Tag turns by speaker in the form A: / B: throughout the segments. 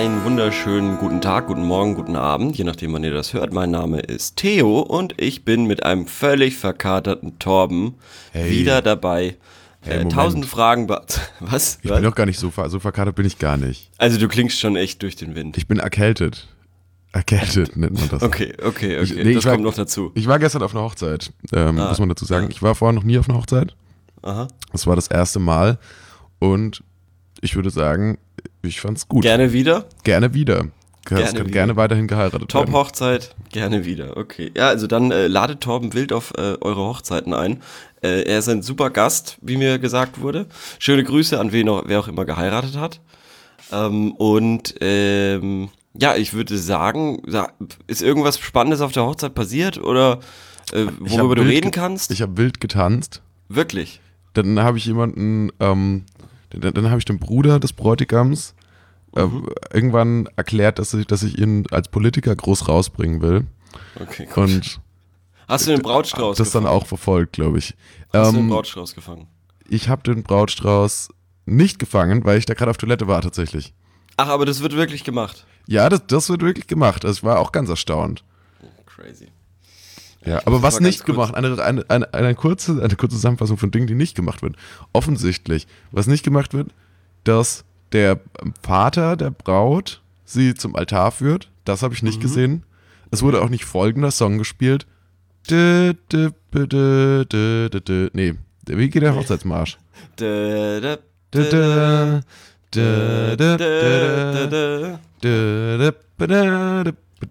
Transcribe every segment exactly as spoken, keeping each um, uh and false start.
A: Einen wunderschönen guten Tag, guten Morgen, guten Abend, je nachdem, wann ihr das hört. Mein Name ist Theo und ich bin mit einem völlig verkaterten Torben
B: Hey.
A: wieder dabei.
B: Hey,
A: äh,
B: Moment.
A: tausend Fragen. Be- Was?
B: Ich
A: Was?
B: bin doch gar nicht so, ver so verkatert bin ich gar nicht.
A: Also du klingst schon echt durch den Wind.
B: Ich bin erkältet. Erkältet nennt man das.
A: Okay, okay, okay.
B: Ich, nee,
A: das
B: ich war,
A: kommt noch dazu.
B: Ich war gestern auf einer Hochzeit, ähm,
A: Ah,
B: muss man dazu sagen.
A: ja.
B: Ich war vorher noch nie auf einer Hochzeit.
A: Aha.
B: Das war das erste Mal und ich würde sagen, ich fand's gut.
A: Gerne wieder?
B: Gerne wieder. Es
A: Gerne
B: kann
A: wieder.
B: gerne weiterhin geheiratet werden.
A: Top-Hochzeit, gerne wieder. Okay. Ja, also dann äh, ladet Torben wild auf äh, eure Hochzeiten ein. Äh, er ist ein super Gast, wie mir gesagt wurde. Schöne Grüße an wen auch, wer auch immer geheiratet hat. Ähm, und ähm, ja, ich würde sagen, sa- ist irgendwas Spannendes auf der Hochzeit passiert oder äh,
B: Ich hab
A: worüber du
B: wild
A: reden
B: ge-
A: kannst?
B: Ich habe wild getanzt.
A: Wirklich?
B: Dann habe ich jemanden, ähm, dann, dann habe ich den Bruder des Bräutigams äh,
A: Mhm.
B: irgendwann erklärt, dass ich, dass ich ihn als Politiker groß rausbringen will.
A: Okay, gut.
B: Und
A: Hast du den Brautstrauß
B: das dann
A: gefangen?
B: auch verfolgt, glaube ich.
A: Hast du den
B: Ähm,
A: Brautstrauß gefangen?
B: ich habe den Brautstrauß nicht gefangen, weil ich da gerade auf Toilette war tatsächlich.
A: Ach, aber das wird wirklich gemacht.
B: Ja, das, das wird wirklich gemacht. Also ich war auch ganz erstaunt.
A: Crazy.
B: Ja,
A: Ich
B: aber
A: muss
B: was
A: mal ganz
B: nicht
A: kurz-
B: gemacht, eine, eine, eine, eine, kurze, eine kurze Zusammenfassung von Dingen, die nicht gemacht wird. Offensichtlich, was nicht gemacht wird, dass der Vater der Braut sie zum Altar führt. Das habe ich nicht
A: Mhm.
B: gesehen. Es wurde auch nicht folgender Song gespielt. Dö, dö, dö, dö, dö, dö, dö. Nee, wie geht der Hochzeitsmarsch?
A: Da, da,
B: Dö, dö, dö, dö,
A: da,
B: dö,
A: da,
B: dö.
A: da.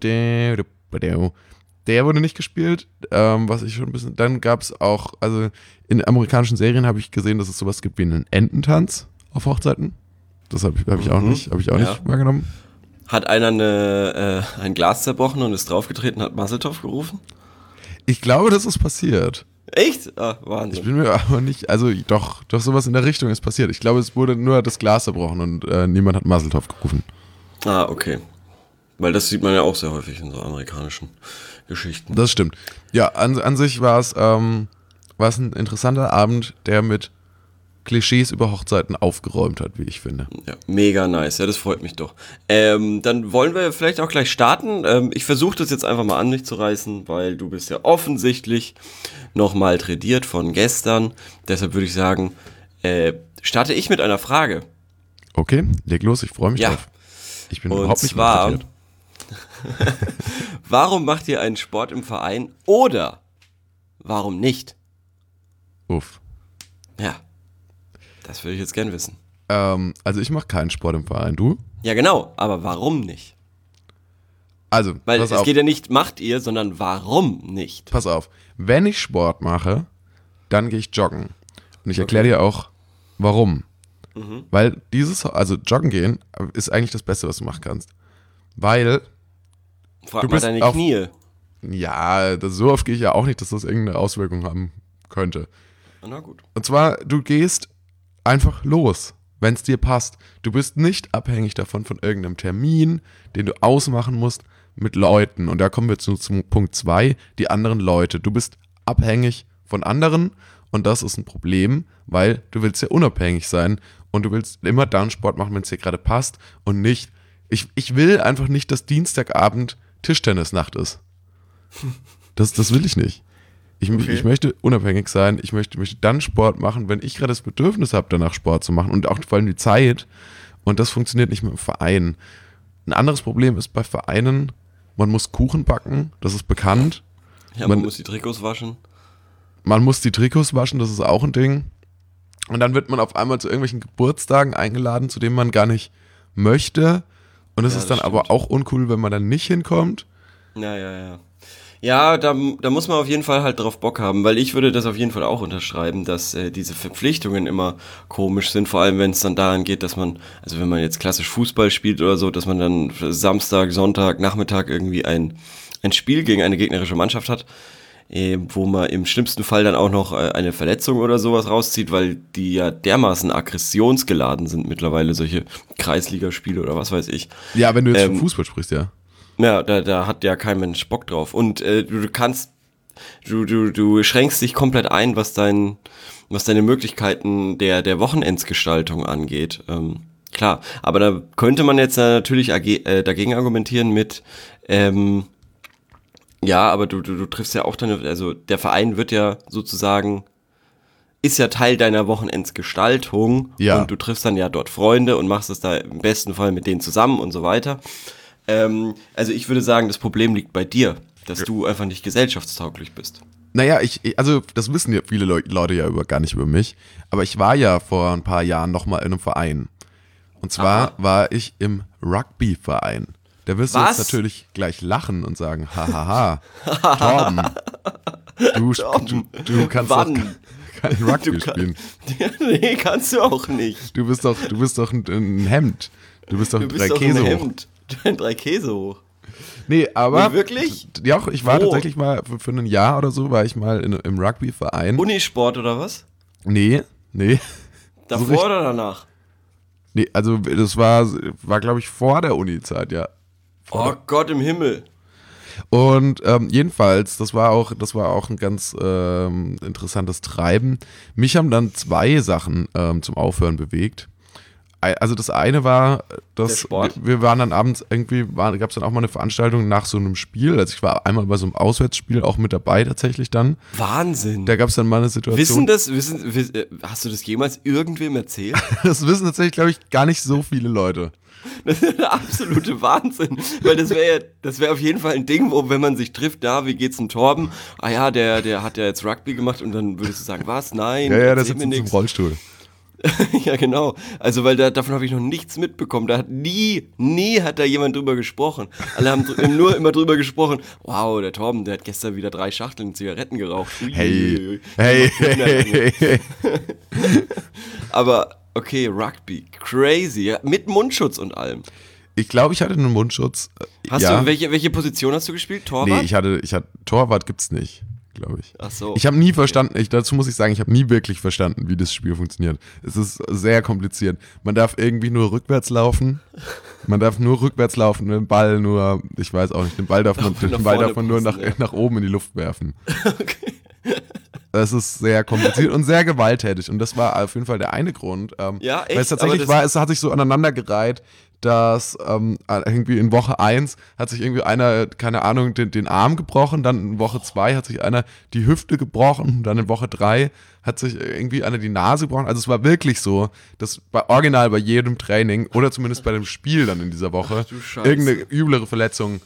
B: Der wurde nicht gespielt, ähm, was ich schon ein bisschen. Dann gab es auch, also in amerikanischen Serien habe ich gesehen, dass es sowas gibt wie einen Ententanz auf Hochzeiten. Das habe ich, hab ich auch
A: Mhm.
B: nicht, habe ich auch
A: Ja.
B: nicht wahrgenommen.
A: Hat einer eine, äh, ein Glas zerbrochen und ist draufgetreten, hat Masseltoff gerufen?
B: Ich glaube, das ist passiert.
A: Echt? Ah,
B: Ich
A: Wahnsinn.
B: bin mir aber nicht, also doch, doch sowas in der Richtung ist passiert. Ich glaube, es wurde nur das Glas zerbrochen und äh, niemand hat Masseltoff gerufen.
A: Ah, okay. Weil das sieht man ja auch sehr häufig in so amerikanischen Geschichten.
B: Das stimmt. Ja, an, an sich war es ähm, war es ein interessanter Abend, der mit Klischees über Hochzeiten aufgeräumt hat, wie ich finde.
A: Ja, mega nice. Ja, das freut mich doch. Ähm, dann wollen wir vielleicht auch gleich starten. Ähm, ich versuche das jetzt einfach mal an mich zu reißen, weil du bist ja offensichtlich noch mal tradiert von gestern. Deshalb würde ich sagen, äh, starte ich mit einer Frage.
B: Okay, leg los, ich freue mich
A: Ja.
B: drauf. Ich bin
A: Und
B: überhaupt nicht
A: zwar-
B: interessiert.
A: Warum macht ihr einen Sport im Verein oder warum nicht?
B: Uff.
A: Ja, das würde ich jetzt gern wissen.
B: Ähm, also ich mache keinen Sport im Verein, du?
A: Ja, genau, aber warum nicht?
B: Also,
A: Weil
B: pass
A: es
B: auf,
A: geht ja nicht, macht ihr, sondern warum nicht?
B: pass auf. Wenn ich Sport mache, dann gehe ich joggen. Und ich erkläre dir auch, warum.
A: Mhm.
B: Weil dieses, also joggen gehen, ist eigentlich das Beste, was du machen kannst. Weil,
A: Frag
B: Du
A: mal
B: bist
A: deine
B: auf-
A: Knie.
B: ja, das, so oft gehe ich ja auch nicht, dass das irgendeine Auswirkung haben könnte.
A: Na gut.
B: Und zwar, du gehst einfach los, wenn es dir passt. Du bist nicht abhängig davon von irgendeinem Termin, den du ausmachen musst mit Leuten. Und da kommen wir zu, zum Punkt zwei, die anderen Leute. Du bist abhängig von anderen und das ist ein Problem, weil du willst ja unabhängig sein und du willst immer dann Sport machen, wenn es dir gerade passt und nicht, ich, ich will einfach nicht, dass Dienstagabend Tischtennisnacht ist. Das, das will ich nicht. Ich,
A: Okay.
B: ich möchte unabhängig sein, ich möchte, möchte dann Sport machen, wenn ich gerade das Bedürfnis habe, danach Sport zu machen und auch vor allem die Zeit. Und das funktioniert nicht mit dem Verein. Ein anderes Problem ist bei Vereinen, man muss Kuchen backen, das ist bekannt.
A: Ja, man,
B: Man-
A: muss die Trikots waschen.
B: Man muss die Trikots waschen, das ist auch ein Ding. Und dann wird man auf einmal zu irgendwelchen Geburtstagen eingeladen, zu denen man gar nicht möchte. Und es
A: Ja,
B: ist dann
A: das
B: aber
A: stimmt.
B: auch uncool, wenn man dann nicht hinkommt.
A: Ja, ja, ja. Ja, da, da muss man auf jeden Fall halt drauf Bock haben, weil ich würde das auf jeden Fall auch unterschreiben, dass äh, diese Verpflichtungen immer komisch sind, vor allem wenn es dann daran geht, dass man, also wenn man jetzt klassisch Fußball spielt oder so, dass man dann Samstag, Sonntag, Nachmittag irgendwie ein, ein Spiel gegen eine gegnerische Mannschaft hat, äh, wo man im schlimmsten Fall dann auch noch äh, eine Verletzung oder sowas rauszieht, weil die ja dermaßen aggressionsgeladen sind mittlerweile, solche Kreisligaspiele oder was weiß ich.
B: Ja, wenn du jetzt
A: Ähm,
B: von Fußball sprichst, ja.
A: Ja, da, da hat ja kein Mensch Bock drauf. Und äh, du, du kannst, du, du, du schränkst dich komplett ein, was dein, was deine Möglichkeiten der, der Wochenendsgestaltung angeht. Ähm, klar. Aber da könnte man jetzt natürlich age- äh, dagegen argumentieren mit, ähm, ja, aber du, du, du triffst ja auch deine, also der Verein wird ja sozusagen, ist ja Teil deiner Wochenendsgestaltung
B: Ja.
A: und du triffst dann ja dort Freunde und machst es da im besten Fall mit denen zusammen und so weiter. Ähm, also ich würde sagen, das Problem liegt bei dir, dass
B: Ja.
A: du einfach nicht gesellschaftstauglich bist.
B: Naja, ich, ich- also das wissen ja viele Leu- Leute ja über, gar nicht über mich, aber ich war ja vor ein paar Jahren nochmal in einem Verein. Und zwar
A: Aha.
B: war ich im Rugby-Verein. Da wirst du
A: Was?
B: jetzt natürlich gleich lachen und sagen, hahaha, Torben, du, sp- du, du kannst
A: Wann?
B: doch kein Rugby
A: Du kann-
B: spielen.
A: Nee, kannst du auch nicht.
B: Du bist doch, du bist doch ein, ein Hemd. Du bist doch
A: Du
B: drei
A: bist doch
B: Käse
A: ein
B: hoch.
A: Hemd. Ein drei Käse hoch.
B: Nee, aber.
A: Nee, wirklich?
B: Ja, auch, ich war
A: Wo?
B: tatsächlich mal, für, für ein Jahr oder so, war ich mal in, im Rugby-Verein.
A: Unisport oder was?
B: Nee, nee.
A: Davor
B: richtig-
A: oder danach?
B: Nee, also das war, war glaube ich, vor der Uni-Zeit, ja.
A: Oh Gott im Himmel.
B: Und ähm, jedenfalls, das war auch, das war auch ein ganz ähm, interessantes Treiben. Mich haben dann zwei Sachen ähm, zum Aufhören bewegt. Ei- Also das eine war,
A: Der
B: dass
A: Sport?
B: wir, wir waren dann abends irgendwie, gab es dann auch mal eine Veranstaltung nach so einem Spiel. Also ich war einmal bei so einem Auswärtsspiel auch mit dabei tatsächlich dann.
A: Wahnsinn.
B: Da gab es dann mal eine Situation.
A: Wissen das, wissen, wiss, äh, hast du das jemals irgendwem erzählt?
B: Das wissen tatsächlich, glaube ich, gar nicht so viele Leute.
A: Das ist der absolute Wahnsinn. Weil das wäre ja, das wäre auf jeden Fall ein Ding, wo, wenn man sich trifft, da, wie geht's dem Torben? Ah ja, der, der hat ja jetzt Rugby gemacht und dann würdest du sagen, was? Nein,
B: Ja, ja, der
A: erzähl
B: sitzt
A: mir
B: im
A: nix.
B: Rollstuhl.
A: Ja, genau. Also, weil da, davon habe ich noch nichts mitbekommen. Da hat nie, nie hat da jemand drüber gesprochen. Alle haben dr- nur immer drüber gesprochen. Wow, der Torben, der hat gestern wieder drei Schachteln Zigaretten geraucht. Ui, ui,
B: Hey,
A: ui.
B: hey, hey, hey.
A: Aber, okay, Rugby, crazy. Ja, mit Mundschutz und allem.
B: Ich glaube, ich hatte einen Mundschutz.
A: Hast
B: ja.
A: du, welche, welche Position hast du gespielt? Torwart?
B: Nee, ich hatte, ich hatte, Torwart gibt's nicht, glaube ich.
A: Ach so.
B: Ich habe nie verstanden, ich, dazu muss ich sagen, ich habe nie wirklich verstanden, wie das Spiel funktioniert. Es ist sehr kompliziert. Man darf irgendwie nur rückwärts laufen. Man darf nur rückwärts laufen, den Ball nur, ich weiß auch nicht, den Ball darf man,
A: Nach
B: den Ball
A: vorne
B: darf man nur nach,
A: pusten, ja.
B: nach oben in die Luft werfen. Das ist sehr kompliziert und sehr gewalttätig. Und das war auf jeden Fall der eine Grund. Ähm,
A: Ja, echt?
B: Weil es tatsächlich
A: Aber das-
B: war, es hat sich so aneinandergereiht, dass ähm, irgendwie in Woche eins hat sich irgendwie einer, keine Ahnung, den, den Arm gebrochen, dann in Woche zwei hat sich einer die Hüfte gebrochen, dann in Woche drei hat sich irgendwie einer die Nase gebrochen. Also es war wirklich so, dass bei original bei jedem Training oder zumindest bei dem Spiel dann in dieser Woche
A: du Scheiße.
B: irgendeine üblere Verletzung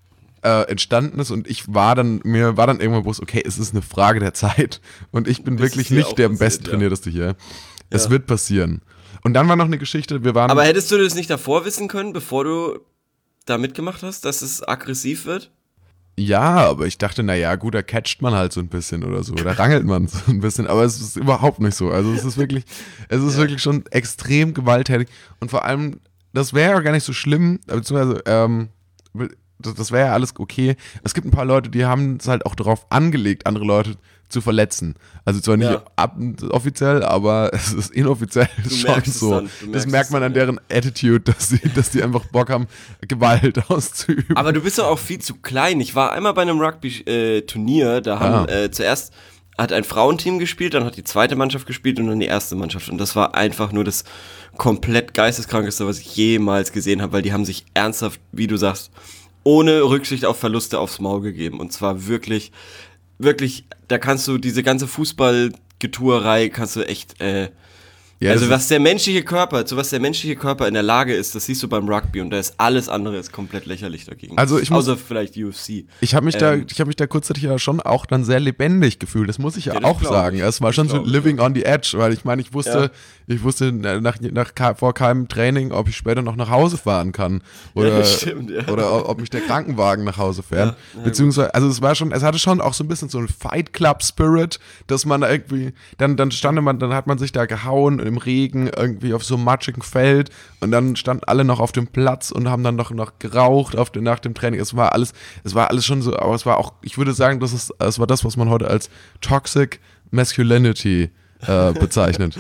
B: äh, entstanden ist und ich war dann, mir war dann irgendwann bewusst, okay, es ist eine Frage der Zeit und ich bin
A: Das
B: wirklich
A: ist dir
B: nicht
A: auch
B: der
A: passiert,
B: best
A: ja.
B: trainierteste hier. Es
A: Ja.
B: wird passieren. Und dann war noch eine Geschichte, wir waren...
A: Aber hättest du das nicht davor wissen können, bevor du da mitgemacht hast, dass es aggressiv wird?
B: Ja, aber ich dachte, naja, gut, da catcht man halt so ein bisschen oder so. Da rangelt man so ein bisschen. Aber es ist überhaupt nicht so. Also es ist wirklich, es ist wirklich schon extrem gewalttätig. Und vor allem, das wäre ja gar nicht so schlimm, beziehungsweise, ähm, das, das wäre ja alles okay. Es gibt ein paar Leute, die haben es halt auch darauf angelegt, andere Leute zu verletzen. Also zwar nicht
A: Ja.
B: ab, offiziell, aber es ist inoffiziell schon
A: merkst es
B: so.
A: dann, du
B: Das
A: merkst
B: merkt
A: es
B: man
A: dann,
B: an deren Attitude, dass sie, dass die einfach Bock haben, Gewalt auszuüben.
A: Aber du bist doch auch viel zu klein. Ich war einmal bei einem Rugby-Turnier, da haben
B: Ah.
A: äh, zuerst hat ein Frauenteam gespielt, dann hat die zweite Mannschaft gespielt und dann die erste Mannschaft. Und das war einfach nur das komplett geisteskrankeste, was ich jemals gesehen habe, weil die haben sich ernsthaft, wie du sagst, ohne Rücksicht auf Verluste aufs Maul gegeben. Und zwar wirklich, wirklich, da kannst du diese ganze Fußballgetuerei, kannst du echt, äh,
B: Ja,
A: also
B: das
A: was der menschliche Körper, zu was der menschliche Körper in der Lage ist, das siehst du beim Rugby und da ist alles andere ist komplett lächerlich dagegen.
B: Also ich muss-
A: Außer vielleicht U F C.
B: Ich habe mich da,
A: Ähm,
B: ich habe mich da kurzzeitig ja schon auch dann sehr lebendig gefühlt. Das muss ich ja,
A: Ja, das
B: auch
A: glaub
B: sagen.
A: ich.
B: Es war
A: Das
B: schon so
A: glaub ich,
B: living on the edge, weil ich meine, ich wusste, ich wusste nach, nach, nach vor keinem Training, ob ich später noch nach Hause fahren kann oder
A: das stimmt, ja.
B: oder ob mich der Krankenwagen nach Hause fährt.
A: Ja, na
B: Beziehungsweise, also es war schon, es hatte schon auch so ein bisschen so ein Fight Club Spirit, dass man da irgendwie, dann dann stand man, dann hat man sich da gehauen im Regen irgendwie auf so einem matschigen Feld und dann standen alle noch auf dem Platz und haben dann noch, noch geraucht auf den, nach dem Training. Es war alles, es war alles schon so, aber es war auch, ich würde sagen, das ist, es war das, was man heute als Toxic Masculinity äh, bezeichnet.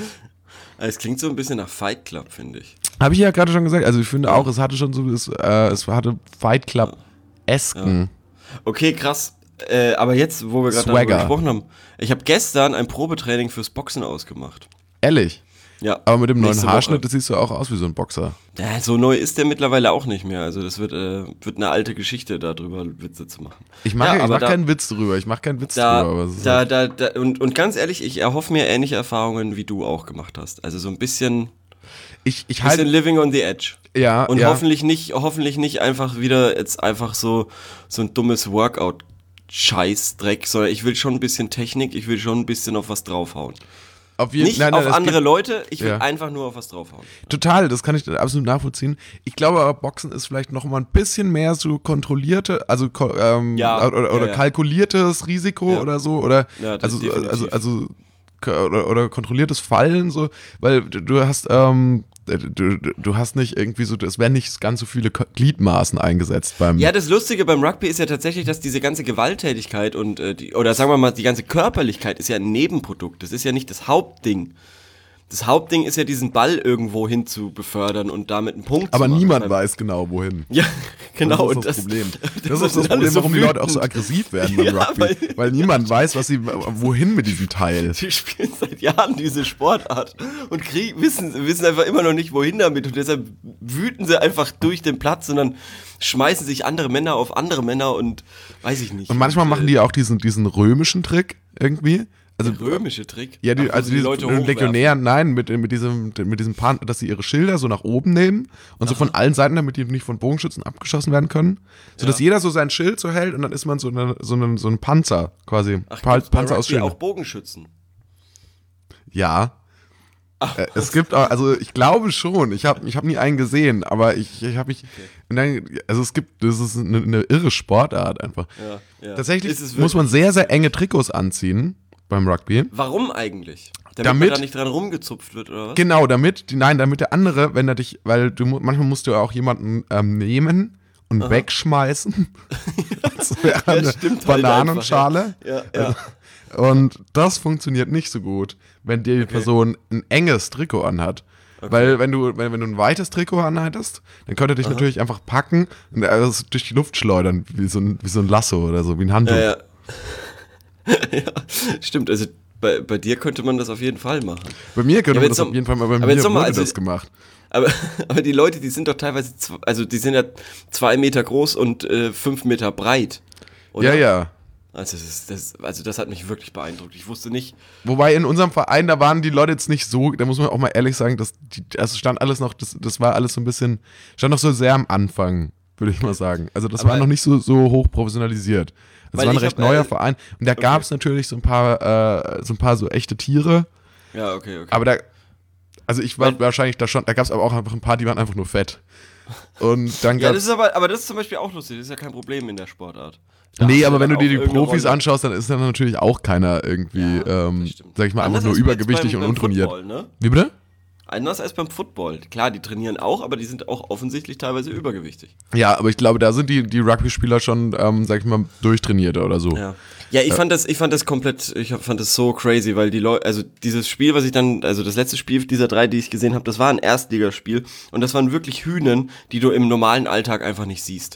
A: Es klingt so ein bisschen nach Fight Club, finde ich.
B: Habe ich ja gerade schon gesagt, also ich finde auch, es hatte schon so, es, äh, es hatte Fight Club-esken.
A: Okay, krass. Äh, aber jetzt, wo wir gerade darüber
B: Swagger.
A: gesprochen haben, ich habe gestern ein Probetraining fürs Boxen ausgemacht.
B: Ehrlich.
A: Ja.
B: Aber mit dem neuen
A: Nächste
B: Haarschnitt,
A: Woche.
B: das siehst du auch aus wie so ein Boxer.
A: Ja, so neu ist der mittlerweile auch nicht mehr. Also das wird, äh, wird eine alte Geschichte, darüber Witze zu machen.
B: Ich mache
A: Ja,
B: ich
A: aber
B: mach
A: da-
B: keinen Witz drüber, ich mache keinen Witz
A: Da,
B: drüber. Aber es ist
A: da,
B: halt,
A: da, da, und, und ganz ehrlich, ich erhoffe mir ähnliche Erfahrungen, wie du auch gemacht hast. Also so ein bisschen,
B: ich ich
A: bisschen
B: halte,
A: living on the edge.
B: ja,
A: Und
B: ja.
A: hoffentlich nicht, hoffentlich nicht einfach wieder jetzt einfach so, so ein dummes Workout-Scheißdreck, sondern ich will schon ein bisschen Technik, ich will schon ein bisschen auf was draufhauen.
B: Auf jeden,
A: Nicht
B: nein, nein,
A: auf
B: es
A: andere
B: geht-
A: Leute, ich will
B: Ja.
A: einfach nur auf was draufhauen.
B: Total, das kann ich absolut nachvollziehen. Ich glaube aber, Boxen ist vielleicht noch mal ein bisschen mehr so kontrollierte, also ko- ähm,
A: Ja,
B: oder, oder
A: ja, ja.
B: kalkuliertes Risiko
A: Ja.
B: oder so, oder
A: Ja, das
B: also,
A: definitiv.
B: also, also k- oder, oder kontrolliertes Fallen, so, weil du, du hast, ähm, du, du- du hast nicht irgendwie so, es werden nicht ganz so viele Ko- Gliedmaßen eingesetzt beim.
A: Ja, das Lustige beim Rugby ist ja tatsächlich, dass diese ganze Gewalttätigkeit und äh, die, oder sagen wir mal, die ganze Körperlichkeit ist ja ein Nebenprodukt. Das ist ja nicht das Hauptding. Das Hauptding ist ja, diesen Ball irgendwo hin zu befördern und damit einen Punkt
B: aber
A: zu machen.
B: niemand
A: Beim-
B: weiß genau, wohin.
A: Ja, genau.
B: Das ist das,
A: und
B: Problem. Das,
A: das
B: ist das
A: sind alle
B: Problem,
A: so
B: warum die Leute auch so
A: wütend.
B: aggressiv werden beim
A: Ja,
B: Rugby.
A: weil-
B: Weil, niemand weiß, was sie, wohin mit diesem Teil.
A: Die spielen seit Jahren diese Sportart und krieg, wissen, wissen einfach immer noch nicht, wohin damit. Und deshalb wüten sie einfach durch den Platz und dann schmeißen sich andere Männer auf andere Männer und weiß ich nicht.
B: Und manchmal machen die auch diesen, diesen römischen Trick irgendwie. Also,
A: Der römische Trick.
B: ja, die,
A: Ach, wo
B: also
A: sie
B: die
A: Leute
B: Leute
A: hochwerfen.
B: Legionären, nein, mit, mit diesem, mit diesem Pan, dass sie ihre Schilder so nach oben nehmen und so von allen Seiten, damit die nicht von Bogenschützen abgeschossen werden können. So dass
A: Ja.
B: jeder so sein Schild so hält und dann ist man so, eine, so, ein, so ein Panzer quasi.
A: Ach,
B: Pa
A: gibt's bei
B: Panzer aus
A: Rugby
B: Schilden.
A: auch Bogenschützen.
B: Ja.
A: Ach,
B: Äh, Es gibt auch, also ich glaube schon, ich habe ich hab nie einen gesehen, aber ich, ich habe mich, nein, also es gibt, das ist eine, eine irre Sportart einfach.
A: ja, ja.
B: Tatsächlich
A: Ist es
B: muss man
A: wirklich-
B: sehr, sehr enge Trikots anziehen beim Rugby.
A: Warum eigentlich? Damit,
B: Damit-
A: man da nicht dran rumgezupft wird, oder was?
B: Genau, damit, die, nein, damit der andere, wenn er dich, weil du mu- manchmal musst du auch jemanden ähm, nehmen und wegschmeißen. Das wäre
A: Ja,
B: eine
A: stimmt halt
B: Bananenschale.
A: Ja, ja.
B: Und das funktioniert nicht so gut, wenn die Person ein enges Trikot anhat. Weil wenn du, wenn, wenn du ein weites Trikot anhattest, dann könnte er dich natürlich einfach packen und also durch die Luft schleudern, wie so ein, wie so ein Lasso oder so, wie ein Handtuch.
A: Ja, ja. ja, stimmt, also bei, bei dir könnte man das auf jeden Fall machen.
B: Bei mir könnte
A: aber
B: man
A: jetzt
B: das
A: noch-
B: auf jeden Fall mal, bei
A: aber
B: mir
A: jetzt noch mal,
B: wurde
A: also-
B: das gemacht.
A: Aber, aber die Leute, die sind doch teilweise, zw- also die sind ja zwei Meter groß und äh, fünf Meter breit. Oder?
B: Ja, ja.
A: Also das, ist, das, also das hat mich wirklich beeindruckt. Ich wusste nicht,
B: Wobei in unserem Verein, da waren die Leute jetzt nicht so, da muss man auch mal ehrlich sagen, dass die, also stand alles noch, das, das war alles so ein bisschen, stand noch so sehr am Anfang, würde ich mal sagen. Also das
A: Aber-
B: war noch nicht so, so hoch professionalisiert. Das
A: Weil
B: war ein
A: ich
B: recht
A: hab,
B: neuer
A: äh,
B: Verein. Und da gab es natürlich so ein paar, äh, so ein paar so echte Tiere,
A: ja, okay, okay.
B: aber da, also ich war
A: Weil-
B: wahrscheinlich da schon, da gab es aber auch einfach ein paar, die waren einfach nur fett. Und dann
A: Ja,
B: gab
A: das ist aber, aber das ist zum Beispiel auch lustig, das ist ja kein Problem in der Sportart. Da
B: Nee,
A: hast
B: aber
A: ja
B: wenn du
A: dann
B: dir
A: auch
B: die
A: irgendeine
B: Profis
A: Rolle.
B: anschaust, dann ist dann natürlich auch keiner irgendwie,
A: Ja,
B: ähm,
A: das stimmt.
B: sag ich mal, einfach
A: Anders
B: nur
A: als jetzt
B: übergewichtig
A: beim,
B: und
A: beim
B: untrainiert.
A: Football, ne?
B: Wie bitte?
A: Anders als beim Football. Klar, die trainieren auch, aber die sind auch offensichtlich teilweise übergewichtig.
B: Ja, aber ich glaube, da sind die, die Rugby-Spieler schon, ähm, sag ich mal, durchtrainierter oder so.
A: Ja, ja ich fand das, ich fand das komplett, ich fand das so crazy, weil die Leute, also dieses Spiel, was ich dann, also das letzte Spiel dieser drei, die ich gesehen habe, das war ein Erstligaspiel und das waren wirklich Hühnen, die du im normalen Alltag einfach nicht siehst.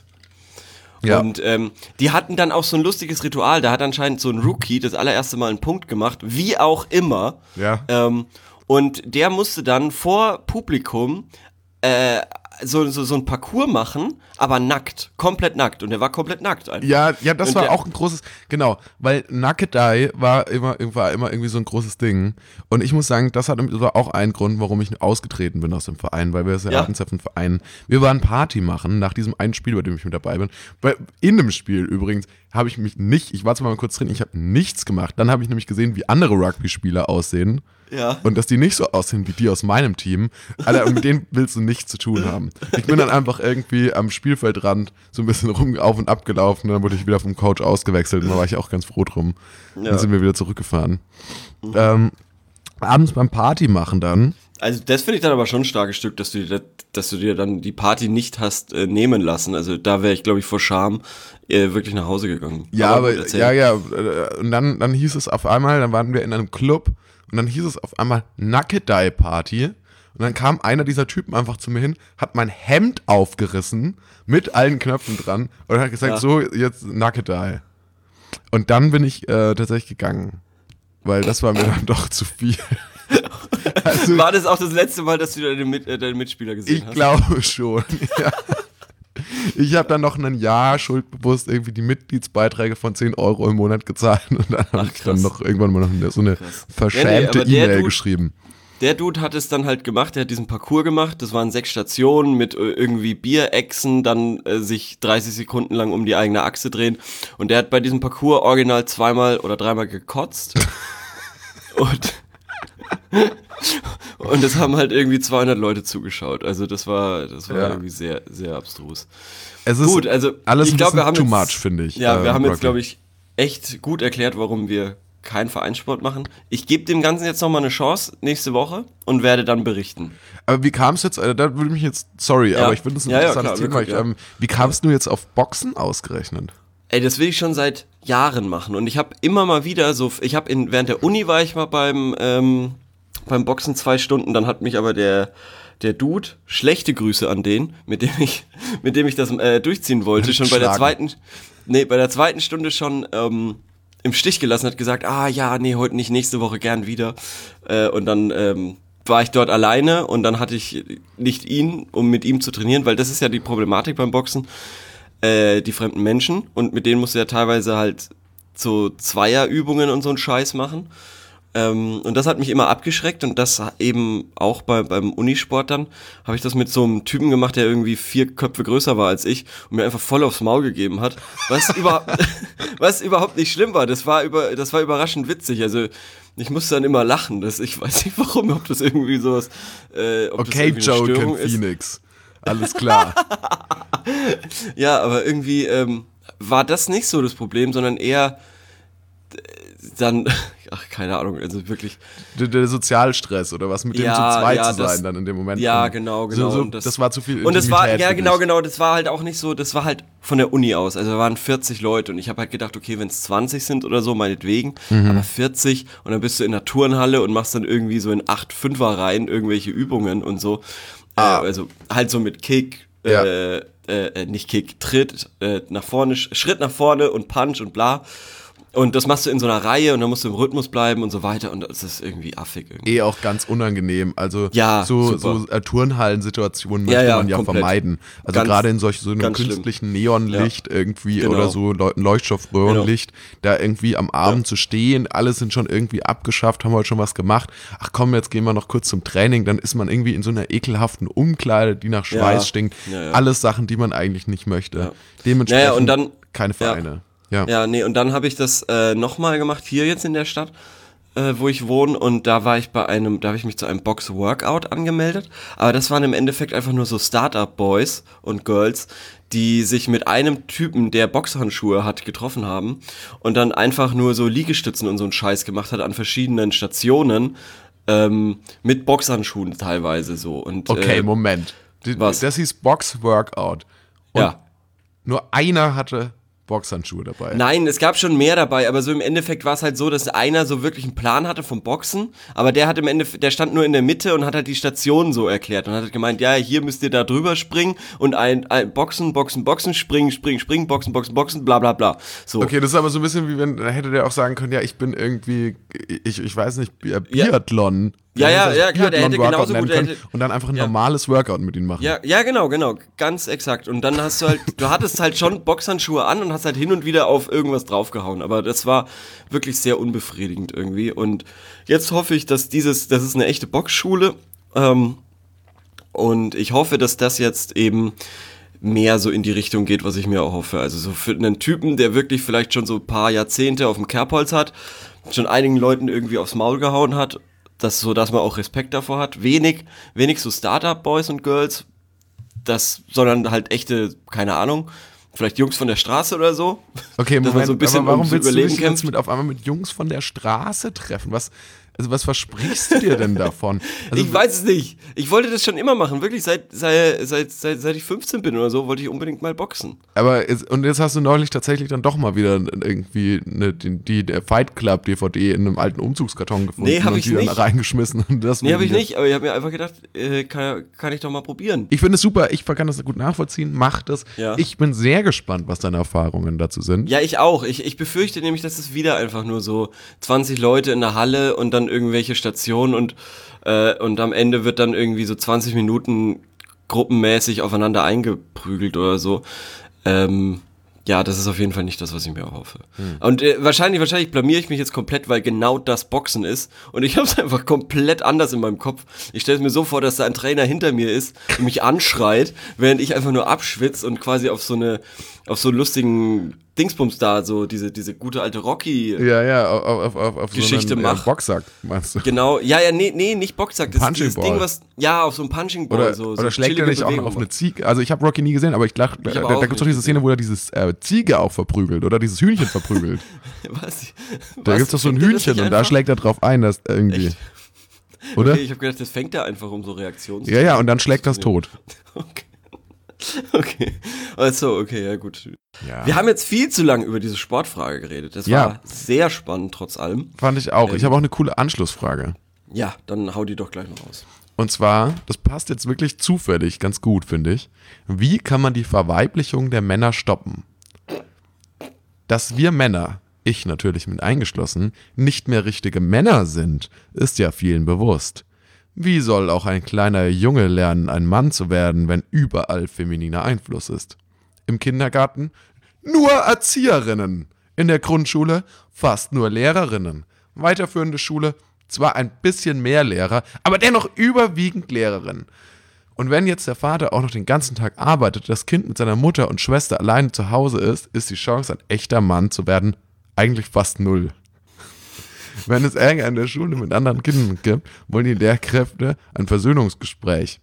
B: Ja.
A: Und ähm, die hatten dann auch so ein lustiges Ritual, da hat anscheinend so ein Rookie das allererste Mal einen Punkt gemacht, wie auch immer.
B: Ja.
A: Ähm, und der musste dann vor Publikum äh, so, so, so ein Parcours machen, aber nackt, komplett nackt. Und der war komplett nackt einfach.
B: Ja, ja, das
A: Und
B: war
A: der-
B: auch ein großes, genau, weil Nackedei war immer, war immer irgendwie so ein großes Ding. Und ich muss sagen, das hat das war auch ein Grund, warum ich ausgetreten bin aus dem Verein, weil wir es ja,
A: Ja.
B: hatten es ja von Verein. Wir waren Party machen nach diesem einen Spiel, bei dem ich mit dabei bin. Weil in dem Spiel übrigens habe ich mich nicht, ich war zwar mal kurz drin, ich habe nichts gemacht. Dann habe ich nämlich gesehen, wie andere Rugby-Spieler aussehen.
A: Ja.
B: Und dass die nicht so aussehen wie die aus meinem Team. Alter, und mit denen willst du nichts zu tun haben. Ich bin dann einfach irgendwie am Spielfeldrand so ein bisschen rum auf und ab gelaufen. Und dann wurde ich wieder vom Coach ausgewechselt. Und da war ich auch ganz froh drum.
A: Ja.
B: Dann sind wir wieder zurückgefahren. Ähm, abends beim Party machen dann.
A: Also das finde ich dann aber schon ein starkes Stück, dass du dir, das, dass du dir dann die Party nicht hast äh, nehmen lassen. Also da wäre ich, glaube ich, vor Scham äh, wirklich nach Hause gegangen.
B: Ja, aber,
A: gut, erzähl.
B: ja, ja. äh, Und dann, dann hieß es auf einmal, dann waren wir in einem Club. Und dann hieß es auf einmal Nackedei-Party. Und dann kam einer dieser Typen einfach zu mir hin, hat mein Hemd aufgerissen mit allen Knöpfen dran und hat gesagt,
A: Ja.
B: so, jetzt Nackedei. Und dann bin ich äh, tatsächlich gegangen. Weil das war mir dann doch zu viel. Also,
A: War das auch das letzte Mal, dass du deine, Mit, äh, deine Mitspieler gesehen
B: ich
A: hast?
B: glaube schon, ja. Ich habe dann noch ein Jahr schuldbewusst irgendwie die Mitgliedsbeiträge von zehn Euro im Monat gezahlt und dann habe ich dann noch irgendwann mal noch so eine
A: Krass.
B: verschämte
A: Ja, nee, aber der
B: E-Mail
A: Dude-
B: geschrieben.
A: Der Dude hat es dann halt gemacht, der hat diesen Parcours gemacht, das waren sechs Stationen mit äh, irgendwie Bierechsen, dann äh, sich dreißig Sekunden lang um die eigene Achse drehen und der hat bei diesem Parcours original zweimal oder dreimal gekotzt und und das haben halt irgendwie zweihundert Leute zugeschaut, also das war das war
B: Ja.
A: irgendwie sehr, sehr abstrus.
B: Es ist
A: Gut, also
B: alles
A: ich
B: ein
A: glaube,
B: bisschen
A: wir haben
B: too
A: jetzt,
B: much, finde ich.
A: Ja, wir
B: ähm,
A: haben jetzt,
B: Rocky.
A: glaube ich, echt gut erklärt, warum wir keinen Vereinssport machen. Ich gebe dem Ganzen jetzt nochmal eine Chance nächste Woche und werde dann berichten.
B: Aber wie kam es jetzt, äh, da würde mich jetzt, sorry,
A: Ja.
B: aber ich finde das ein
A: Ja, ja,
B: interessantes
A: klar,
B: Thema.
A: wirklich,
B: ich, ähm, wie kamst du jetzt auf Boxen ausgerechnet?
A: Ey, das will ich schon seit Jahren machen und ich habe immer mal wieder so, ich habe in während der Uni war ich mal beim ähm, beim Boxen zwei Stunden, dann hat mich aber der der Dude, schlechte Grüße an den, mit dem ich mit dem ich das äh, durchziehen wollte, schon bei der
B: Geschlagen.
A: zweiten, nee, bei der zweiten Stunde schon ähm, im Stich gelassen, hat gesagt, ah ja, nee, heute nicht, nächste Woche gern wieder. Äh, und dann ähm, war ich dort alleine und dann hatte ich nicht ihn, um mit ihm zu trainieren, weil das ist ja die Problematik beim Boxen, äh, die fremden Menschen und mit denen musst du ja teilweise halt so Zweierübungen und so einen Scheiß machen. Ähm, und das hat mich immer abgeschreckt und das eben auch bei, beim Unisport dann, habe ich das mit so einem Typen gemacht, der irgendwie vier Köpfe größer war als ich und mir einfach voll aufs Maul gegeben hat, was überhaupt, was überhaupt nicht schlimm war, das war über, das war überraschend witzig, also ich musste dann immer lachen, das, ich weiß nicht warum, ob das irgendwie sowas, äh, ob das
B: Okay,
A: irgendwie eine
B: Joe
A: Störung
B: Ken
A: ist.
B: Phoenix. Alles klar.
A: Ja, aber irgendwie ähm, war das nicht so das Problem, sondern eher äh, dann, ach, keine Ahnung, also wirklich.
B: der, der Sozialstress oder was, mit dem
A: Ja,
B: zu zweit
A: ja,
B: zu
A: das-
B: sein dann in dem Moment.
A: Ja,
B: Und
A: genau, genau.
B: So, so,
A: Und
B: das,
A: das-
B: war zu viel
A: Und es war,
B: Intimität
A: ja
B: für
A: genau,
B: dich.
A: genau, das war halt auch nicht so, das war halt von der Uni aus, also wir waren vierzig Leute und ich habe halt gedacht, okay, wenn es zwanzig sind oder so, meinetwegen,
B: Mhm.
A: aber vierzig und dann bist du in der Turnhalle und machst dann irgendwie so in acht Fünfer-Reihen irgendwelche Übungen und so,
B: Ah.
A: äh, also halt so mit Kick,
B: Ja.
A: äh, äh, nicht Kick, Tritt, äh, nach vorne, Schritt nach vorne und Punch und bla. Und das machst du in so einer Reihe und dann musst du im Rhythmus bleiben und so weiter und das ist irgendwie affig irgendwie.
B: Eh auch ganz unangenehm. Also
A: Ja,
B: so,
A: super.
B: so äh, Turnhallen-Situationen möchte
A: Ja, ja,
B: man ja
A: komplett.
B: vermeiden. Also
A: Ganz-
B: gerade in solch so einem
A: ganz schlimm.
B: künstlichen Neonlicht irgendwie
A: Genau.
B: oder so Leu- Leuchtstoffröhrenlicht, da irgendwie am Abend zu stehen, alle sind schon irgendwie abgeschafft, haben heute schon was gemacht. Ach komm, jetzt gehen wir noch kurz zum Training, dann ist man irgendwie in so einer ekelhaften Umkleide, die nach Schweiß
A: Ja.
B: stinkt.
A: Ja, ja.
B: Alles Sachen, die man eigentlich nicht möchte.
A: Ja.
B: Dementsprechend
A: Naja, und dann-
B: keine Vereine. Ja.
A: Ja, nee, und dann habe ich das äh, nochmal gemacht, hier jetzt in der Stadt, äh, wo ich wohne. Und da war ich bei einem, da habe ich mich zu einem Box-Workout angemeldet. Aber das waren im Endeffekt einfach nur so Start-up-Boys und Girls, die sich mit einem Typen, der Boxhandschuhe hat, getroffen haben. Und dann einfach nur so Liegestützen und so einen Scheiß gemacht hat an verschiedenen Stationen. Ähm, mit Boxhandschuhen teilweise so. Und,
B: Okay,
A: äh,
B: Moment. Die-
A: was?
B: Das hieß Box-Workout. Und
A: ja.
B: nur einer hatte Boxhandschuhe dabei.
A: Nein, es gab schon mehr dabei, aber so im Endeffekt war es halt so, dass einer so wirklich einen Plan hatte vom Boxen, aber der hat im Endeffekt, der stand nur in der Mitte und hat halt die Stationen so erklärt und hat halt gemeint, ja, hier müsst ihr da drüber springen und ein, ein Boxen, Boxen, Boxen, springen, springen, springen, Boxen, Boxen, Boxen, bla bla bla. So.
B: Okay, das ist aber so ein bisschen wie wenn, da hätte der auch sagen können, ja, ich bin irgendwie, ich, ich weiß nicht, Bi- Biathlon.
A: Ja,
B: Der
A: ja,
B: hätte das
A: ja, klar, der hätte
B: Biathlon-Workout
A: genauso
B: nennen
A: gut, der
B: können
A: hätte-
B: und dann einfach ein
A: Ja.
B: normales Workout mit ihm machen.
A: Ja, ja, genau, genau, ganz exakt. Und dann hast du halt, du hattest halt schon Boxhandschuhe an und hast halt hin und wieder auf irgendwas draufgehauen. Aber das war wirklich sehr unbefriedigend irgendwie. Und jetzt hoffe ich, dass dieses, das ist eine echte Boxschule. Ähm, und ich hoffe, dass das jetzt eben mehr so in die Richtung geht, was ich mir auch hoffe. Also so für einen Typen, der wirklich vielleicht schon so ein paar Jahrzehnte auf dem Kerbholz hat, schon einigen Leuten irgendwie aufs Maul gehauen hat, das, so dass man auch Respekt davor hat. Wenig, wenig so Startup-Boys und Girls, das, sondern halt echte, keine Ahnung, vielleicht Jungs von der Straße oder so.
B: Okay,
A: Dass man
B: Moment,
A: so ein bisschen
B: aber warum
A: ums
B: willst du
A: Überleben
B: dich jetzt
A: kämpft.
B: mit, auf einmal mit Jungs von der Straße treffen? Was, also was versprichst du dir denn davon? Also,
A: Ich weiß es nicht. Ich wollte das schon immer machen, wirklich seit, seit, seit, seit, seit ich fünfzehn bin oder so, wollte ich unbedingt mal boxen.
B: Aber jetzt, und jetzt hast du neulich tatsächlich dann doch mal wieder irgendwie eine, die, die der Fight Club D V D in einem alten Umzugskarton gefunden
A: Nee, hab
B: und
A: ich
B: die dann
A: nicht.
B: reingeschmissen. Und das
A: Nee, habe ich
B: wieder-
A: nicht, aber ich habe mir einfach gedacht, äh, kann, kann ich doch mal probieren.
B: Ich finde es super, ich kann das gut nachvollziehen, mach das.
A: Ja.
B: Ich bin sehr gespannt, was deine Erfahrungen dazu sind.
A: Ja, ich auch. Ich, ich befürchte nämlich, dass es wieder einfach nur so zwanzig Leute in der Halle und dann irgendwelche Stationen und Äh, und am Ende wird dann irgendwie so zwanzig Minuten gruppenmäßig aufeinander eingeprügelt oder so. Ähm, ja, das ist auf jeden Fall nicht das, was ich mir erhoffe. Hm. Und äh, wahrscheinlich, wahrscheinlich blamiere ich mich jetzt komplett, weil genau das Boxen ist. Und ich habe es einfach komplett anders in meinem Kopf. Ich stelle es mir so vor, dass da ein Trainer hinter mir ist und mich anschreit, während ich einfach nur abschwitze und quasi auf so eine, auf so lustigen Dingsbums da, so diese, diese gute alte Rocky
B: ja, ja, auf, auf, auf
A: Geschichte
B: so einen
A: mach.
B: Äh, Boxsack, meinst du?
A: Genau, ja, ja, nee, nee, nicht Boxsack, das ist dieses
B: Punching
A: Ding,
B: Ball.
A: was, ja, auf so einem Punching Ball,
B: Oder,
A: so,
B: oder
A: so
B: schlägt er nicht auch noch auf eine Ziege? Also ich habe Rocky nie gesehen, aber ich lach,
A: Ich
B: da,
A: hab
B: da,
A: auch
B: da gibt es doch
A: nicht
B: diese Szene, wo er dieses äh, Ziege auch verprügelt oder dieses Hühnchen verprügelt.
A: Was?
B: Da
A: Was?
B: gibt es doch so ein
A: Fängt er das
B: Hühnchen
A: nicht
B: und da
A: einfach?
B: schlägt er drauf ein, dass irgendwie.
A: Echt?
B: Oder?
A: Okay, ich habe gedacht, das fängt er einfach um so Reaktionen.
B: Ja, ja, und dann schlägt das tot.
A: Okay. Okay. Also, okay, ja gut.
B: Ja.
A: Wir haben jetzt viel zu lange über diese Sportfrage geredet. Das
B: Ja.
A: war sehr spannend, trotz allem.
B: Fand ich auch. Ich
A: Ähm.
B: habe auch eine coole Anschlussfrage.
A: Ja, dann hau die doch gleich noch raus.
B: Und zwar, das passt jetzt wirklich zufällig ganz gut, finde ich. Wie kann man die Verweiblichung der Männer stoppen? Dass wir Männer, ich natürlich mit eingeschlossen, nicht mehr richtige Männer sind, ist ja vielen bewusst. Wie soll auch ein kleiner Junge lernen, ein Mann zu werden, wenn überall femininer Einfluss ist? Im Kindergarten nur Erzieherinnen. In der Grundschule fast nur Lehrerinnen. Weiterführende Schule zwar ein bisschen mehr Lehrer, aber dennoch überwiegend Lehrerinnen. Und wenn jetzt der Vater auch noch den ganzen Tag arbeitet, das Kind mit seiner Mutter und Schwester alleine zu Hause ist, ist die Chance, ein echter Mann zu werden, eigentlich fast null. Wenn es Ärger in der Schule mit anderen Kindern gibt, wollen die Lehrkräfte ein Versöhnungsgespräch.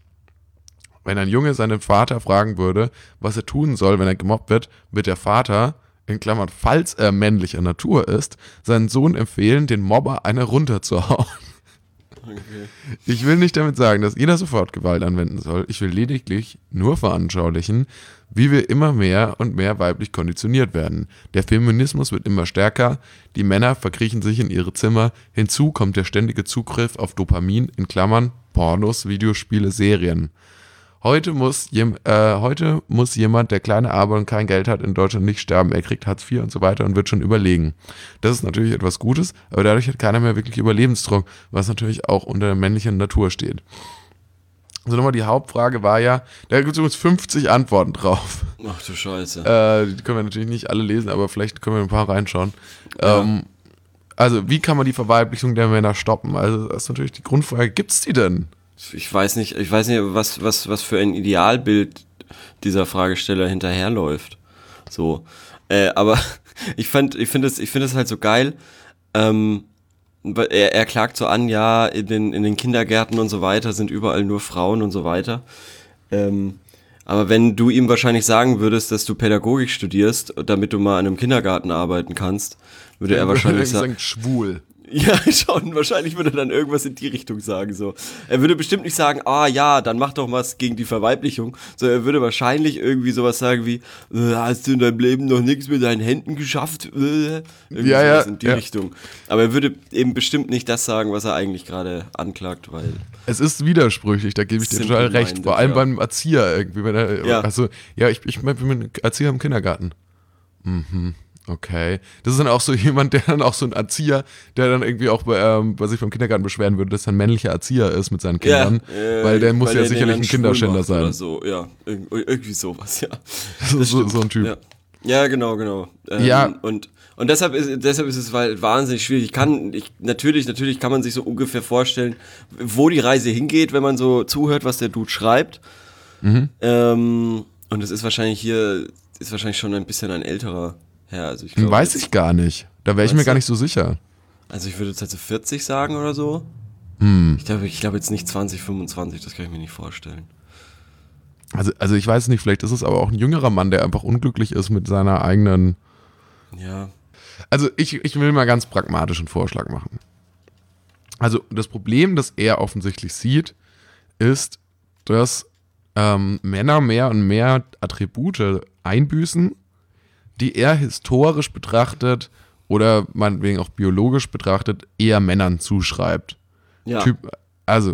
B: Wenn ein Junge seinen Vater fragen würde, was er tun soll, wenn er gemobbt wird, wird der Vater, in Klammern, falls er männlicher Natur ist, seinen Sohn empfehlen, den Mobber eine runterzuhauen.
A: Okay.
B: Ich will nicht damit sagen, dass jeder sofort Gewalt anwenden soll. Ich will lediglich nur veranschaulichen, wie wir immer mehr und mehr weiblich konditioniert werden. Der Feminismus wird immer stärker, die Männer verkriechen sich in ihre Zimmer, hinzu kommt der ständige Zugriff auf Dopamin, in Klammern, Pornos, Videospiele, Serien. Heute muss, jem, äh, heute muss jemand, der kleine Arbeit und kein Geld hat, in Deutschland nicht sterben. Er kriegt Hartz vier und so weiter und wird schon überlegen. Das ist natürlich etwas Gutes, aber dadurch hat keiner mehr wirklich Überlebensdruck, was natürlich auch unter der männlichen Natur steht. Also nochmal die Hauptfrage war ja, da gibt es übrigens fünfzig Antworten drauf.
A: Ach du Scheiße.
B: Äh, die können wir natürlich nicht alle lesen, aber vielleicht können wir ein paar reinschauen.
A: Ja.
B: Ähm, also wie kann man die Verweiblichung der Männer stoppen? Also das ist natürlich die Grundfrage, gibt's die denn?
A: Ich weiß nicht, ich weiß nicht, was, was, was für ein Idealbild dieser Fragesteller hinterherläuft. So. Äh, aber ich fand, ich finde es, ich finde es halt so geil. Ähm, er, er klagt so an, ja, in den, in den Kindergärten und so weiter sind überall nur Frauen und so weiter. Ähm, aber wenn du ihm wahrscheinlich sagen würdest, dass du Pädagogik studierst, damit du mal an einem Kindergarten arbeiten kannst, würde er wahrscheinlich sagen,
B: schwul.
A: Ja, schon. Wahrscheinlich würde er dann irgendwas in die Richtung sagen, so. Er würde bestimmt nicht sagen, ah ja, dann mach doch was gegen die Verweiblichung, sondern er würde wahrscheinlich irgendwie sowas sagen wie, äh, hast du in deinem Leben noch nichts mit deinen Händen geschafft? Äh, irgendwie
B: Ja,
A: sowas
B: ja,
A: in die
B: ja.
A: Richtung. Aber er würde eben bestimmt nicht das sagen, was er eigentlich gerade anklagt, weil...
B: Es ist widersprüchlich, da gebe ich dir
A: Simple
B: total recht.
A: minded,
B: Vor allem
A: ja.
B: beim Erzieher irgendwie. Wenn er,
A: Ja.
B: Also, ja, ich, ich bin Erzieher im Kindergarten. Mhm. Okay. Das ist dann auch so jemand, der dann auch so ein Erzieher, der dann irgendwie auch bei, ähm, bei sich beim Kindergarten beschweren würde, dass er ein männlicher Erzieher ist mit seinen Kindern.
A: äh,
B: weil der muss
A: weil
B: ja
A: er den
B: sicherlich
A: dann
B: ein
A: schwul
B: Kinderschänder
A: macht
B: sein.
A: Oder so, ja. Ir- irgendwie sowas, ja.
B: So, so, so ein Typ.
A: Ja, ja genau, genau. Ähm,
B: Ja.
A: Und, und deshalb ist, deshalb ist es halt wahnsinnig schwierig. Ich kann, ich, natürlich, natürlich kann man sich so ungefähr vorstellen, wo die Reise hingeht, wenn man so zuhört, was der Dude schreibt.
B: Mhm.
A: Ähm, und es ist wahrscheinlich hier, ist wahrscheinlich schon ein bisschen ein älterer Herr. Also ich glaube,
B: Weiß
A: jetzt-
B: ich gar nicht. Da wäre ich
A: Weißt
B: mir gar
A: du?
B: nicht so sicher.
A: Also ich würde jetzt halt so vierzig sagen oder so.
B: Hm.
A: Ich glaube, ich glaube jetzt nicht zwanzig, fünfundzwanzig, das kann ich mir nicht vorstellen.
B: Also, also ich weiß nicht, vielleicht ist es aber auch ein jüngerer Mann, der einfach unglücklich ist mit seiner eigenen...
A: Ja.
B: Also ich, ich will mal ganz pragmatisch einen Vorschlag machen. Also das Problem, das er offensichtlich sieht, ist, dass ähm, Männer mehr und mehr Attribute einbüßen, die er historisch betrachtet oder meinetwegen auch biologisch betrachtet eher Männern zuschreibt.
A: Ja.
B: Typ, also,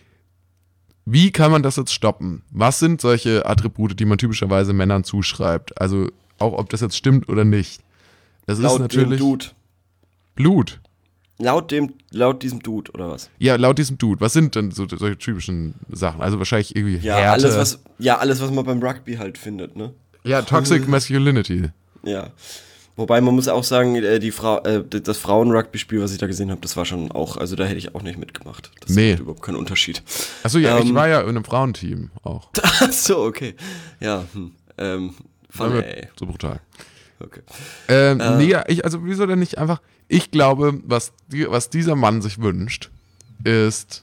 B: wie kann man das jetzt stoppen? Was sind solche Attribute, die man typischerweise Männern zuschreibt? Also auch, ob das jetzt stimmt oder nicht. Es ist
A: Laut dem
B: natürlich
A: Dude.
B: Blut.
A: Laut dem, laut diesem Dude, oder was?
B: Ja, laut diesem Dude. Was sind denn so solche typischen Sachen? Also wahrscheinlich irgendwie
A: Ja,
B: Härte.
A: alles, was, ja, alles, was man beim Rugby halt findet, ne?
B: Ja, Toxic Masculinity.
A: Ja. Wobei man muss auch sagen, äh, die Frau, äh, das Frauen-Rugby-Spiel, was ich da gesehen habe, das war schon auch, also da hätte ich auch nicht mitgemacht. Das
B: Nee.
A: macht überhaupt keinen Unterschied.
B: Achso, ja,
A: Ähm,
B: ich war ja in einem Frauenteam auch.
A: Ach so, okay. Ja, hm. ähm,
B: War
A: fun,
B: mir
A: ey.
B: so brutal.
A: Okay.
B: Ähm,
A: Äh.
B: nee, ich, also wieso denn nicht einfach, ich glaube, was, die, was dieser Mann sich wünscht, ist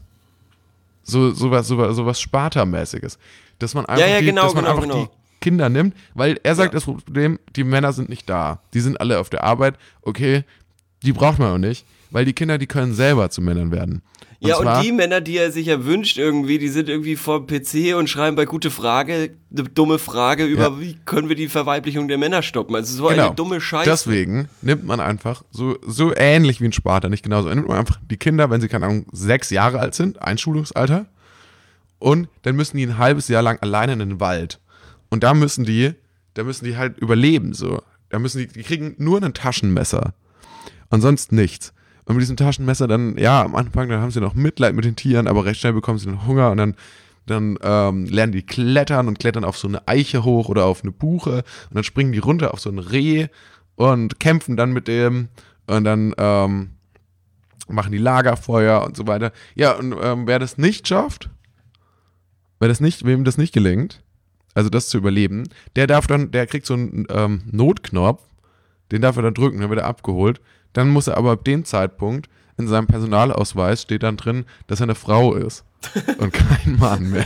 B: so, so was, so, was- so was Sparta-mäßiges. Dass man einfach,
A: Ja, ja,
B: die,
A: genau,
B: dass man
A: genau,
B: einfach
A: genau.
B: die Kinder nimmt, weil er sagt,
A: Ja.
B: das Problem, die Männer sind nicht da. Die sind alle auf der Arbeit, okay, die braucht man auch nicht, weil die Kinder, die können selber zu Männern werden. Und
A: Ja,
B: zwar,
A: und die Männer, die er sich ja wünscht irgendwie, die sind irgendwie vor dem P C und schreiben bei Gute Frage eine dumme Frage über,
B: Ja.
A: wie können wir die Verweiblichung der Männer stoppen. Also so
B: genau,
A: eine dumme Scheiße.
B: deswegen nimmt man einfach, so, so ähnlich wie ein Sparta, nicht genauso, nimmt man einfach die Kinder, wenn sie, keine Ahnung, sechs Jahre alt sind, Einschulungsalter, und dann müssen die ein halbes Jahr lang alleine in den Wald. Und da müssen die, da müssen die halt überleben, so. Da müssen die, die kriegen nur ein Taschenmesser. Und sonst nichts. Und mit diesem Taschenmesser dann, ja, am Anfang, dann haben sie noch Mitleid mit den Tieren, aber recht schnell bekommen sie dann Hunger und dann, dann ähm, lernen die klettern und klettern auf so eine Eiche hoch oder auf eine Buche und dann springen die runter auf so ein Reh und kämpfen dann mit dem und dann ähm, machen die Lagerfeuer und so weiter. Ja, und ähm, wer das nicht schafft, wer das nicht, wem das nicht gelingt, also das zu überleben, der darf dann, der kriegt so einen ähm, Notknopf, den darf er dann drücken, dann wird er abgeholt. Dann muss er aber ab dem Zeitpunkt, in seinem Personalausweis steht dann drin, dass er eine Frau ist und kein Mann mehr.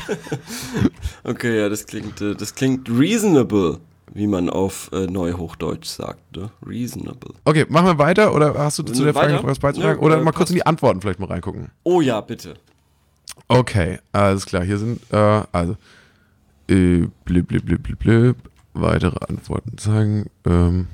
A: Okay, ja, das klingt, äh, das klingt reasonable, wie man auf äh, Neuhochdeutsch sagt, ne? Reasonable.
B: Okay, machen wir weiter oder hast du zu der Frage
A: Weiter?
B: noch was beizutragen?
A: Ja,
B: Oder
A: äh,
B: mal kurz
A: passt.
B: in die Antworten vielleicht mal reingucken.
A: Oh ja, bitte.
B: Okay, alles klar, hier sind, äh, also, äh, blib, blib, blib, blib, blib, weitere Antworten zeigen, ähm,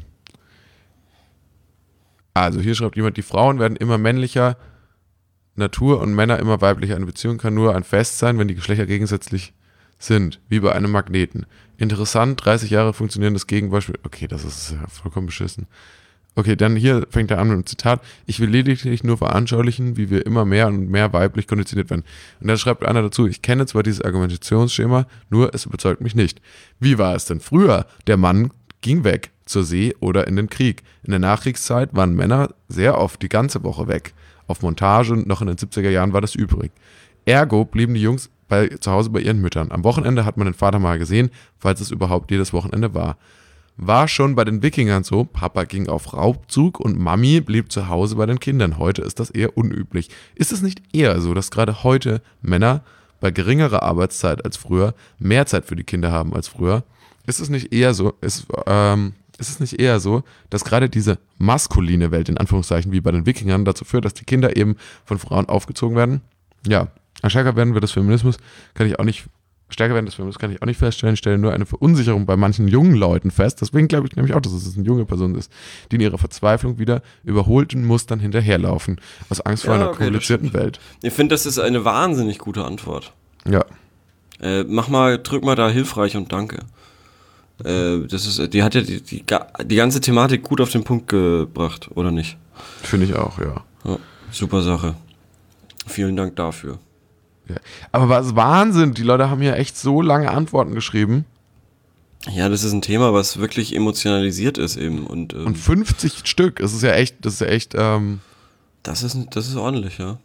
B: also hier schreibt jemand, die Frauen werden immer männlicher Natur und Männer immer weiblicher. Eine Beziehung kann nur ein Fest sein, wenn die Geschlechter gegensätzlich sind, wie bei einem Magneten. Interessant, dreißig Jahre funktionierendes Gegenbeispiel. Okay, das ist ja vollkommen beschissen. Okay, dann hier fängt er an mit einem Zitat. Ich will lediglich nur veranschaulichen, wie wir immer mehr und mehr weiblich konditioniert werden. Und dann schreibt einer dazu, ich kenne zwar dieses Argumentationsschema, nur es überzeugt mich nicht. Wie war es denn früher? Der Mann ging weg zur See oder in den Krieg. In der Nachkriegszeit waren Männer sehr oft die ganze Woche weg. Auf Montage und noch in den siebziger Jahren war das übrig. Ergo blieben die Jungs bei, zu Hause bei ihren Müttern. Am Wochenende hat man den Vater mal gesehen, falls es überhaupt jedes Wochenende war. War schon bei den Wikingern so, Papa ging auf Raubzug und Mami blieb zu Hause bei den Kindern. Heute ist das eher unüblich. Ist es nicht eher so, dass gerade heute Männer bei geringerer Arbeitszeit als früher mehr Zeit für die Kinder haben als früher? Ist es nicht eher so, ist, ähm, ist es nicht eher so, dass gerade diese maskuline Welt, in Anführungszeichen, wie bei den Wikingern, dazu führt, dass die Kinder eben von Frauen aufgezogen werden? Ja, stärker werden wir des Feminismus, kann ich auch nicht, stärker werden des Feminismus kann ich auch nicht feststellen, ich stelle nur eine Verunsicherung bei manchen jungen Leuten fest. Deswegen glaube ich nämlich auch, dass es eine junge Person ist, die in ihrer Verzweiflung wieder überholten Mustern hinterherlaufen, aus Angst vor
A: Ja,
B: einer
A: okay, das
B: komplizierten
A: stimmt.
B: Welt.
A: Ich finde, das ist eine wahnsinnig gute Antwort.
B: Ja,
A: Äh, mach mal, drück mal da hilfreich und danke. Äh, das ist, die hat ja die, die, ga- die ganze Thematik gut auf den Punkt gebracht, oder nicht?
B: finde ich auch, ja.
A: Ja, super Sache. Vielen Dank dafür.
B: ja. Aber was Wahnsinn, die Leute haben ja echt so lange Antworten geschrieben.
A: Ja, das ist ein Thema, was wirklich emotionalisiert ist eben. Und, ähm,
B: Und fünfzig Stück, das ist ja echt, das ist ja echt, ähm,
A: das ist, das ist ordentlich, ja.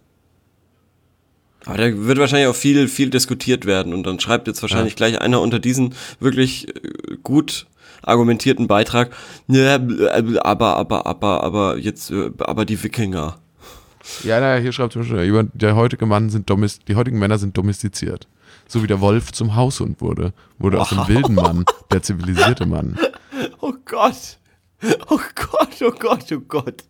A: Aber da wird wahrscheinlich auch viel, viel diskutiert werden. Und dann schreibt jetzt wahrscheinlich
B: Ja.
A: gleich einer unter diesen wirklich äh, gut argumentierten Beitrag, ja, aber, aber, aber, aber, jetzt, äh, aber die Wikinger.
B: ja, naja, hier schreibt zum Beispiel jemand, der heutige Mann sind domest die heutigen Männer sind domestiziert. So wie der Wolf zum Haushund wurde, wurde aus dem
A: Wow.
B: wilden Mann der zivilisierte Mann.
A: Oh Gott. Oh Gott, oh Gott, oh Gott.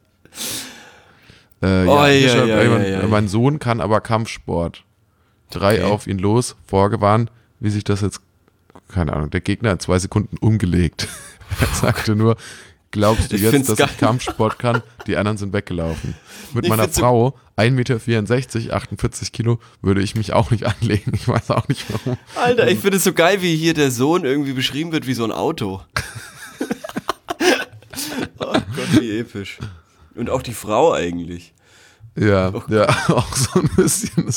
B: Äh,
A: Oh,
B: ja, hier
A: ja,
B: schreibt
A: ja,
B: jemand,
A: ja, ja.
B: mein Sohn kann aber Kampfsport. Drei
A: Okay.
B: auf ihn los, vorgewarnt, wie sich das jetzt, keine Ahnung, der Gegner in zwei Sekunden umgelegt. Er sagte nur, glaubst du
A: Ich
B: jetzt,
A: find's
B: dass
A: geil.
B: ich Kampfsport kann? Die anderen sind weggelaufen. Mit
A: Ich
B: meiner
A: find's so-
B: Frau, ein Meter vierundsechzig, achtundvierzig Kilo, würde ich mich auch nicht anlegen. Ich weiß auch nicht warum.
A: Alter, ich finde es so geil, wie hier der Sohn irgendwie beschrieben wird wie so ein Auto. Oh Gott, wie episch. Und auch die Frau eigentlich.
B: Ja, oh. ja, auch so ein bisschen.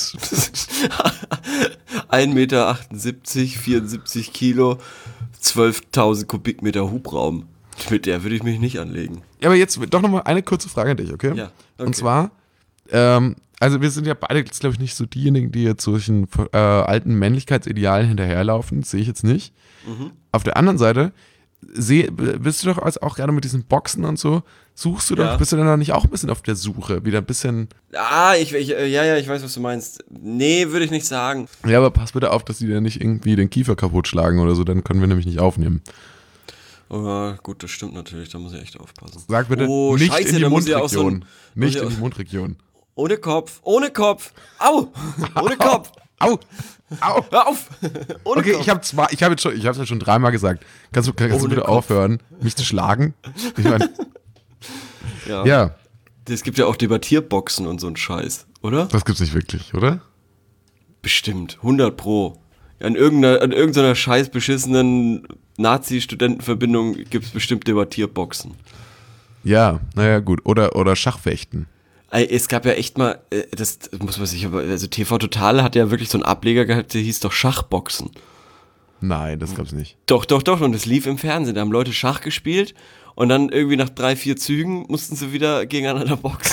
A: ein Meter achtundsiebzig, vierundsiebzig Kilo, zwölftausend Kubikmeter Hubraum. Mit der würde ich mich nicht anlegen.
B: Ja, aber jetzt doch nochmal eine kurze Frage an dich, okay?
A: Ja. Okay.
B: Und zwar, ähm, also wir sind ja beide, glaube ich, nicht so diejenigen, die jetzt solchen äh, alten Männlichkeitsidealen hinterherlaufen. Das sehe ich jetzt nicht. Mhm. Auf der anderen Seite, seh, bist du doch also auch gerade mit diesen Boxen und so, suchst du
A: ja.
B: doch, bist du dann noch nicht auch ein bisschen auf der Suche? Wieder ein bisschen.
A: Ah, ich, ich, ja, ja, ich weiß, was du meinst. Nee, würde ich nicht sagen.
B: Ja, aber pass bitte auf, dass die dir nicht irgendwie den Kiefer kaputt schlagen oder so, dann können wir nämlich nicht aufnehmen.
A: Oh, gut, das stimmt natürlich, da muss ich echt aufpassen.
B: Sag bitte,
A: oh,
B: nicht
A: Scheiße,
B: in die
A: da muss
B: Mundregion.
A: Ja so ein,
B: nicht
A: ja
B: in die Mundregion.
A: Ohne Kopf, ohne Kopf. Au! Ohne Kopf.
B: Au! Au!
A: Hör auf! Ohne
B: okay,
A: Kopf.
B: ich habe zwei, ich habe jetzt schon, ich habe es ja schon dreimal gesagt. Kannst du, kannst du bitte Kopf. aufhören, mich zu schlagen? Ich meine,
A: ja.
B: ja.
A: Es gibt ja auch Debattierboxen und so ein Scheiß, oder?
B: Das gibt's nicht wirklich, oder?
A: Bestimmt, hundert Pro. An irgendeiner, an irgendeiner scheiß beschissenen Nazi-Studentenverbindung gibt's bestimmt Debattierboxen.
B: Ja, naja, gut. Oder, oder Schachfechten.
A: Es gab ja echt mal, das muss man sich aber, also T V Total hat ja wirklich so einen Ableger gehabt, der hieß doch Schachboxen.
B: Nein, das gab's nicht.
A: Doch, doch, doch, und es lief im Fernsehen, da haben Leute Schach gespielt und dann irgendwie nach drei, vier Zügen mussten sie wieder gegeneinander boxen.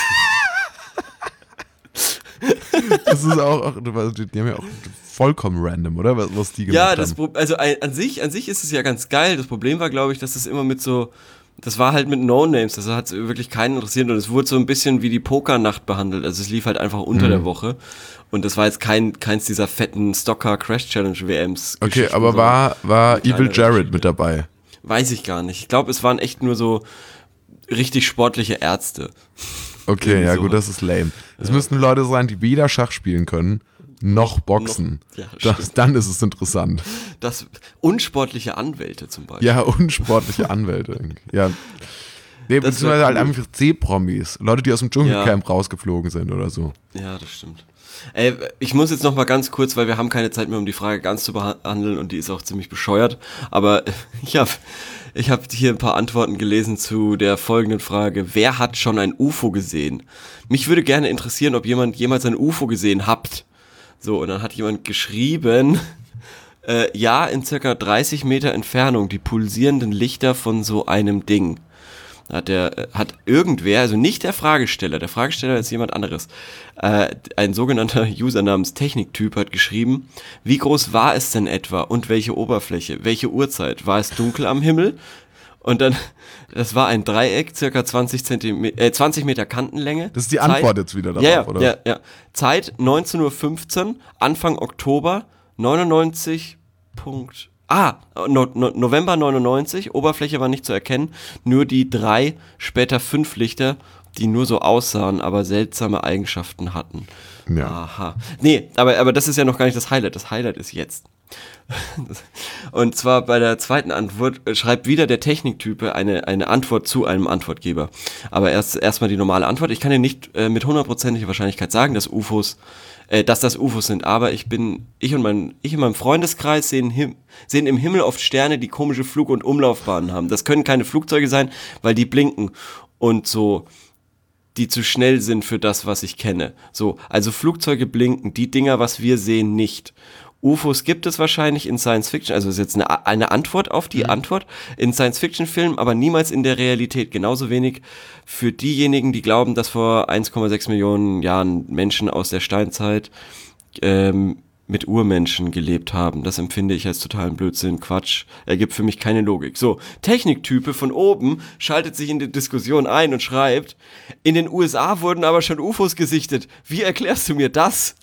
B: Das ist auch, auch, die haben ja auch vollkommen random, oder? Was, was die gemacht
A: ja,
B: haben.
A: das Pro- also an sich, an sich ist es ja ganz geil. Das Problem war, glaube ich, dass es immer mit so, das war halt mit No-Names, das hat wirklich keinen interessiert und es wurde so ein bisschen wie die Pokernacht behandelt. Also es lief halt einfach unter mhm. der Woche und das war jetzt kein keins dieser fetten Stocker Crash Challenge W Ms.
B: Okay, aber war, war Evil Jared mit dabei?
A: Weiß ich gar nicht. Ich glaube, es waren echt nur so richtig sportliche Ärzte.
B: Okay, ja so. Gut, das ist lame. Es ja. müssten Leute sein, die weder Schach spielen können, noch boxen. Noch, ja, das, dann ist es interessant.
A: Das unsportliche Anwälte zum Beispiel.
B: Ja, unsportliche Anwälte. Ja. Nee, beziehungsweise halt einfach C-Promis. Leute, die aus dem Dschungelcamp ja. rausgeflogen sind oder so.
A: Ja, das stimmt. Ey, ich muss jetzt noch mal ganz kurz, weil wir haben keine Zeit mehr, um die Frage ganz zu behandeln und die ist auch ziemlich bescheuert. Aber ich habe ich hab hier ein paar Antworten gelesen zu der folgenden Frage. Wer hat schon ein U F O gesehen? Mich würde gerne interessieren, ob jemand jemals ein U F O gesehen habt. So, und dann hat jemand geschrieben, äh, ja, in circa dreißig Meter Entfernung, die pulsierenden Lichter von so einem Ding. Hat der, hat irgendwer, also nicht der Fragesteller, der Fragesteller ist jemand anderes, äh, ein sogenannter User namens Techniktyp hat geschrieben, wie groß war es denn etwa und welche Oberfläche, welche Uhrzeit, war es dunkel am Himmel? Und dann, das war ein Dreieck, circa zwanzig Zentimeter, äh, zwanzig Meter Kantenlänge.
B: Das ist die
A: Zeit,
B: Antwort jetzt wieder darauf,
A: ja, ja,
B: oder?
A: Ja, ja. Zeit neunzehn Uhr fünfzehn, Anfang Oktober, neunundneunzig Punkt Ah, no, no, November neunundneunzig, Oberfläche war nicht zu erkennen, nur die drei, später fünf Lichter, die nur so aussahen, aber seltsame Eigenschaften hatten.
B: Ja.
A: Aha. Nee, aber, aber das ist ja noch gar nicht das Highlight, das Highlight ist jetzt. Und zwar bei der zweiten Antwort schreibt wieder der Techniktype eine, eine Antwort zu einem Antwortgeber. Aber erst erstmal die normale Antwort. Ich kann dir nicht äh, mit hundertprozentiger Wahrscheinlichkeit sagen, dass U F Os, äh, dass das U F Os sind, aber ich bin, ich und mein, ich und mein Freundeskreis sehen, him, sehen im Himmel oft Sterne, die komische Flug- und Umlaufbahnen haben. Das können keine Flugzeuge sein, weil die blinken und so, die zu schnell sind für das, was ich kenne. So, also Flugzeuge blinken, die Dinger, was wir sehen, nicht. U F Os gibt es wahrscheinlich in Science-Fiction, also ist jetzt eine, eine Antwort auf die mhm. Antwort, in Science-Fiction-Filmen, aber niemals in der Realität. Genauso wenig für diejenigen, die glauben, dass vor eins Komma sechs Millionen Jahren Menschen aus der Steinzeit ähm, mit Urmenschen gelebt haben. Das empfinde ich als totalen Blödsinn, Quatsch. Ergibt für mich keine Logik. So, Techniktype von oben schaltet sich in die Diskussion ein und schreibt, in den U S A wurden aber schon U F Os gesichtet. Wie erklärst du mir das?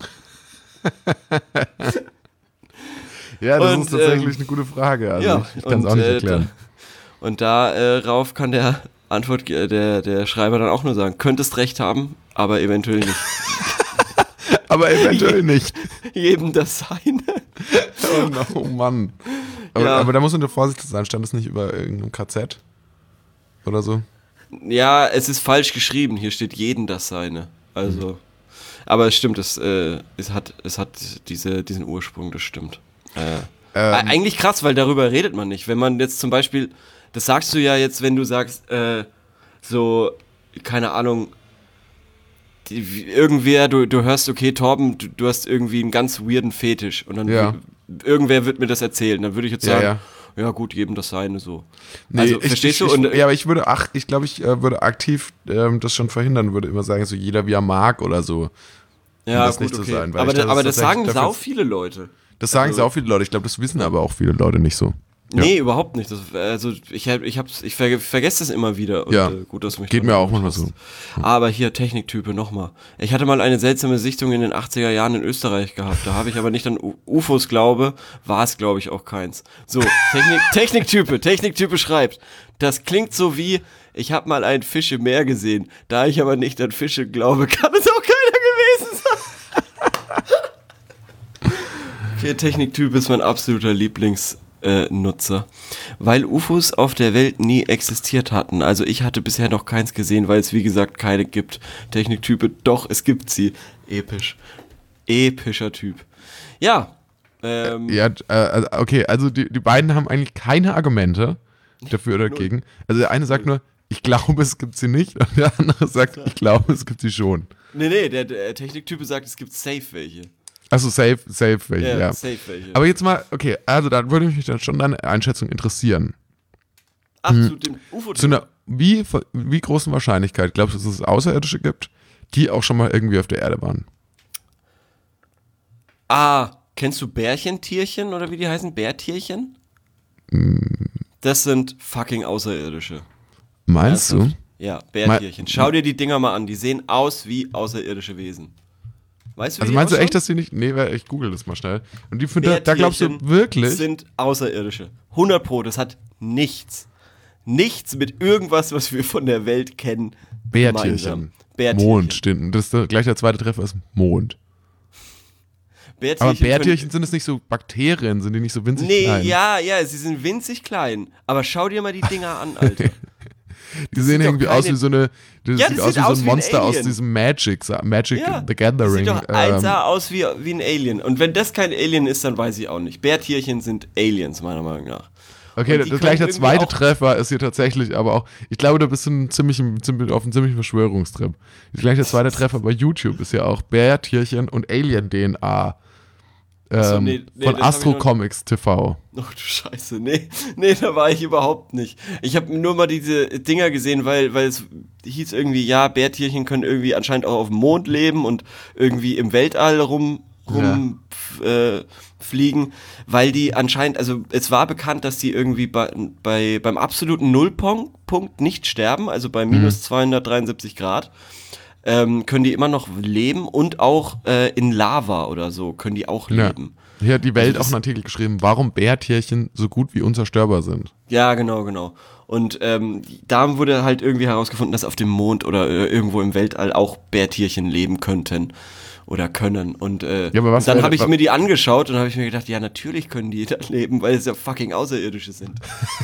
B: Ja, das
A: und,
B: ist tatsächlich
A: ähm,
B: eine gute Frage. Also
A: ja,
B: ich kann es auch nicht erklären.
A: Äh, und darauf äh, kann der Antwort, der, der Schreiber dann auch nur sagen, könntest recht haben, aber eventuell nicht.
B: aber eventuell nicht.
A: Jedem das seine.
B: Oh, no, oh Mann. Aber,
A: ja.
B: aber da muss man vorsichtig sein, stand das nicht über irgendeinem K Z? Oder so?
A: Ja, es ist falsch geschrieben, hier steht jeden das seine. Also, mhm. aber es stimmt, es, äh, es hat, es hat diese, diesen Ursprung, das stimmt. Äh, ähm. Eigentlich krass, weil darüber redet man nicht. Wenn man jetzt zum Beispiel, das sagst du ja jetzt, wenn du sagst, äh, so, keine Ahnung, die, irgendwer, du, du hörst, okay, Torben, du, du hast irgendwie einen ganz weirden Fetisch und dann
B: Ja.
A: w- irgendwer wird mir das erzählen, dann würde ich jetzt
B: Ja,
A: sagen,
B: ja.
A: ja gut, jedem das seine so.
B: Nee,
A: also,
B: ich,
A: verstehst
B: ich,
A: du? Und,
B: Ich, ja, aber ich würde, ach, ich glaube, ich äh, würde aktiv ähm, das schon verhindern, würde immer sagen, so jeder wie er mag oder so.
A: ja,
B: das
A: gut,
B: nicht zu
A: okay.
B: sein, weil
A: aber
B: ich
A: da,
B: das
A: aber das
B: tatsächlich
A: sagen
B: dafür-
A: sau viele Leute.
B: Das sagen
A: Also-
B: sehr auch viele Leute. Ich glaube, das wissen aber auch viele Leute nicht so. Ja.
A: Nee, überhaupt nicht. Das, also ich, hab- ich, hab's, ich ver, vergesse das immer wieder. Und,
B: Ja.
A: äh, gut, dass du mich
B: Geht
A: dran
B: mir auch
A: erinnert
B: manchmal
A: hast.
B: so.
A: Aber hier, Techniktype nochmal. Ich hatte mal eine seltsame Sichtung in den achtziger Jahren in Österreich gehabt. Da habe ich aber nicht an U- U F Os glaube, war es glaube ich auch keins. So, Technik, Techniktype, Techniktype schreibt, das klingt so wie, ich habe mal einen Fisch im Meer gesehen. Da ich aber nicht an Fische glaube, kann es auch keiner gewesen sein. Okay, Techniktyp ist mein absoluter Lieblings äh, Nutzer. Weil U F Os auf der Welt nie existiert hatten. Also ich hatte bisher noch keins gesehen, weil es wie gesagt keine gibt. Techniktype, doch, es gibt sie. Episch. Epischer Typ. Ja. Ähm,
B: Ja, äh, okay, also die, die beiden haben eigentlich keine Argumente dafür oder dagegen. Also der eine sagt nur, ich glaube, es gibt sie nicht, und der andere sagt, ich glaube, es gibt sie schon.
A: Nee, nee, der, der Techniktype sagt, es gibt safe welche.
B: Also safe, safe welche,
A: Ja,
B: ja.
A: safe welche.
B: Aber jetzt mal, okay, also da würde mich dann schon deine Einschätzung interessieren.
A: Ach, zu dem U F O-Typ.
B: Zu einer wie, wie großen Wahrscheinlichkeit glaubst du, dass es Außerirdische gibt, die auch schon mal irgendwie auf der Erde waren?
A: Ah, kennst du Bärchentierchen oder wie die heißen? Bärtierchen? Das sind fucking Außerirdische.
B: Meinst du?
A: Ernsthaft? Ja, Bärtierchen. Schau dir die Dinger mal an, die sehen aus wie außerirdische Wesen. Weißt du, wie
B: Also
A: die
B: meinst du
A: ausschauen?
B: echt, dass die nicht, nee, weil ich google das mal schnell. Und die finde, da glaubst du
A: Bärtierchen
B: wirklich,
A: sind Außerirdische. hundert Pro, das hat nichts. Nichts mit irgendwas, was wir von der Welt kennen.
B: Bärtierchen.
A: gemeinsam. Bärtierchen.
B: Mond steht, das ist der, gleich der zweite Treffer ist Mond.
A: Bärtierchen
B: Aber Bärtierchen
A: können,
B: sind es nicht so Bakterien, sind die nicht so winzig
A: Nee,
B: klein?
A: ja, ja, sie sind winzig klein. Aber schau dir mal die Dinger an, Alter.
B: Die sehen
A: doch
B: irgendwie aus
A: keine-
B: wie so eine, das
A: Ja,
B: sieht
A: das
B: aus
A: sieht
B: wie so
A: aus
B: ein
A: wie ein
B: Monster aus
A: Alien.
B: diesem Magic, Magic
A: Ja,
B: the
A: Das
B: Gathering.
A: sieht doch
B: ähm,
A: eins A aus wie, wie ein Alien. Und wenn das kein Alien ist, dann weiß ich auch nicht. Bärtierchen sind Aliens, meiner Meinung nach.
B: Okay,
A: Und die
B: das gleich der
A: können
B: zweite
A: irgendwie auch-
B: Treffer ist hier tatsächlich, aber auch, ich glaube, da bist du ein ziemlich, ziemlich, auf einem ziemlichen Verschwörungstrip. Gleich der zweite Treffer bei YouTube ist ja auch Bärtierchen und Alien-D N A. Ähm,
A: so, nee, nee,
B: von
A: das hab
B: Astro
A: ich noch-
B: Comics T V.
A: Oh du Scheiße, nee, nee, da war ich überhaupt nicht. Ich habe nur mal diese Dinger gesehen, weil, weil es hieß irgendwie, ja, Bärtierchen können irgendwie anscheinend auch auf dem Mond leben und irgendwie im Weltall rum, rum f- äh, fliegen, weil die anscheinend, also es war bekannt, dass die irgendwie bei, bei beim absoluten Nullpunkt nicht sterben, also bei minus zweihundertdreiundsiebzig Grad. Ähm, können die immer noch leben und auch äh, in Lava oder so können die auch
B: Ja.
A: leben.
B: Hier hat die Welt
A: Also das-
B: auch einen Artikel geschrieben, warum Bärtierchen so gut wie unzerstörbar sind.
A: Ja, genau, genau. Und ähm, da wurde halt irgendwie herausgefunden, dass auf dem Mond oder äh, irgendwo im Weltall auch Bärtierchen leben könnten oder können. Und äh,
B: Ja, aber was
A: und dann
B: wäre-
A: habe ich
B: wa-
A: mir die angeschaut und habe ich mir gedacht, ja, natürlich können die da leben, weil es ja fucking Außerirdische sind.